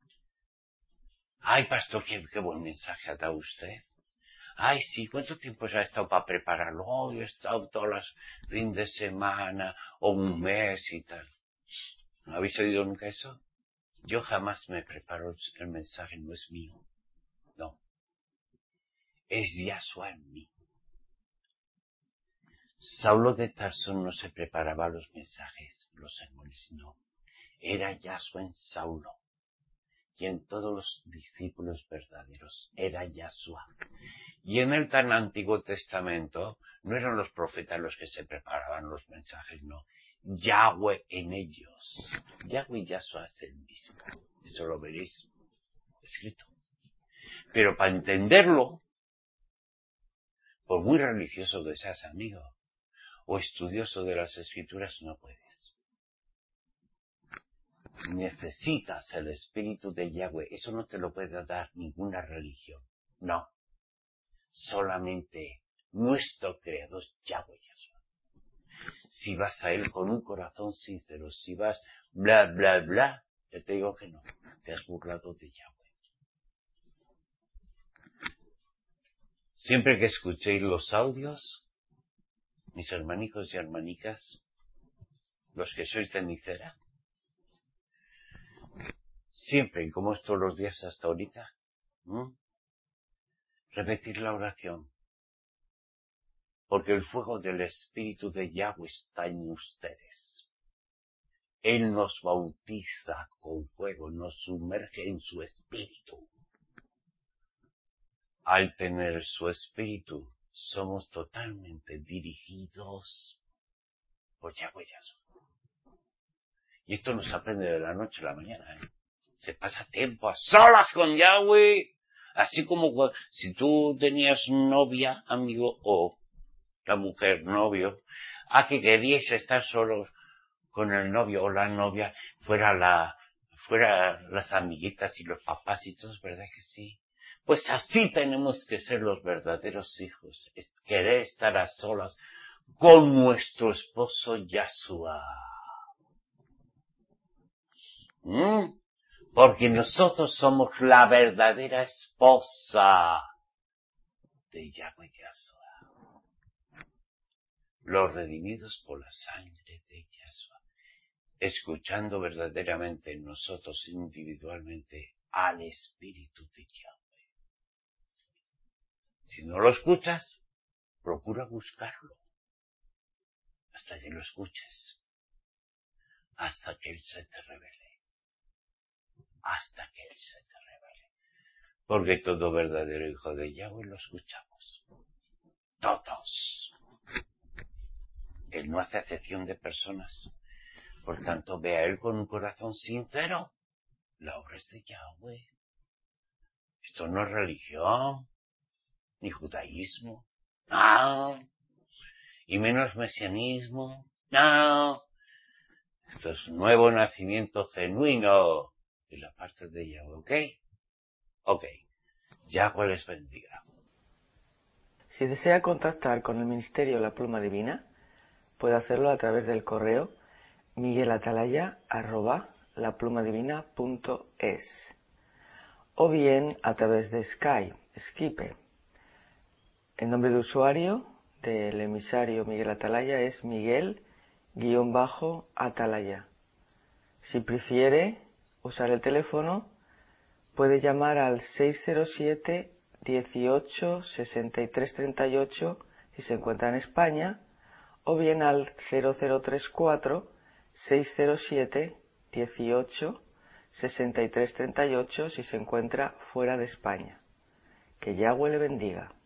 Ay, pastor, qué, qué buen mensaje ha dado usted. Ay, sí, ¿cuánto tiempo ya ha estado para prepararlo? Oh, yo he estado todas las fines de semana, o un mes y tal. ¿No habéis oído nunca eso? Yo jamás me preparo, el mensaje no es mío. No. Es Yahshua en mí. Saulo de Tarso no se preparaba los mensajes, los sermones, no. Era Yahshua en Saulo. Y en todos los discípulos verdaderos era Yahshua. Y en el tan Antiguo Testamento no eran los profetas los que se preparaban los mensajes, no. Yahweh en ellos. Yahweh y Yahshua es el mismo. Eso lo veréis escrito. Pero para entenderlo, por muy religioso que seas, amigo, o estudioso de las Escrituras, no puedes. Necesitas el Espíritu de Yahweh. Eso no te lo puede dar ninguna religión. No. Solamente nuestro Creador Yahweh Yahshua. Si vas a Él con un corazón sincero, si vas bla, bla, bla, yo te digo que no, te has burlado de Yahweh. Siempre que escuchéis los audios, mis hermanicos y hermanicas, los que sois de Nicera, siempre, y como es todos los días hasta ahorita, ¿no? Repetir la oración, porque el fuego del Espíritu de Yahweh está en ustedes. Él nos bautiza con fuego, nos sumerge en su Espíritu. Al tener su Espíritu, somos totalmente dirigidos por Yahweh Yahshua. Y esto no se aprende de la noche a la mañana, ¿eh? Se pasa tiempo a solas con Yahweh. Así como si tú tenías novia, amigo, o la mujer, novio, a que queríais estar solos con el novio o la novia, fuera la, fuera las amiguitas y los papás y todos, ¿verdad que sí? Pues así tenemos que ser los verdaderos hijos, es querer estar a solas con nuestro esposo Yahshua. ¿Mm? Porque nosotros somos la verdadera esposa de Yahweh Yahshua. Los redimidos por la sangre de Yahshua. Escuchando verdaderamente en nosotros individualmente al Espíritu de Yahweh. Si no lo escuchas, procura buscarlo. Hasta que lo escuches. Hasta que Él se te revele. Hasta que Él se te revele. Porque todo verdadero hijo de Yahweh lo escuchamos. Todos. Él no hace acepción de personas. Por tanto, ve a Él con un corazón sincero. La obra es de Yahweh. Esto no es religión, ni judaísmo. No. Y menos mesianismo. No. Esto es un nuevo nacimiento genuino de la parte de Yahweh. ¿Ok? Ok. Yahweh les bendiga. Si desea contactar con el Ministerio La Pluma Divina, puede hacerlo a través del correo miguelatalaya arroba laplumadivina punto es o bien a través de Skype, Skype. El nombre de usuario del emisario Miguel Atalaya es Miguel-Atalaya. Si prefiere usar el teléfono, puede llamar al seis cero siete, dieciocho, sesenta y tres treinta y ocho si se encuentra en España, o bien al cero cero tres cuatro, seis cero siete, dieciocho, sesenta y tres treinta y ocho si se encuentra fuera de España. Que Yahweh le bendiga.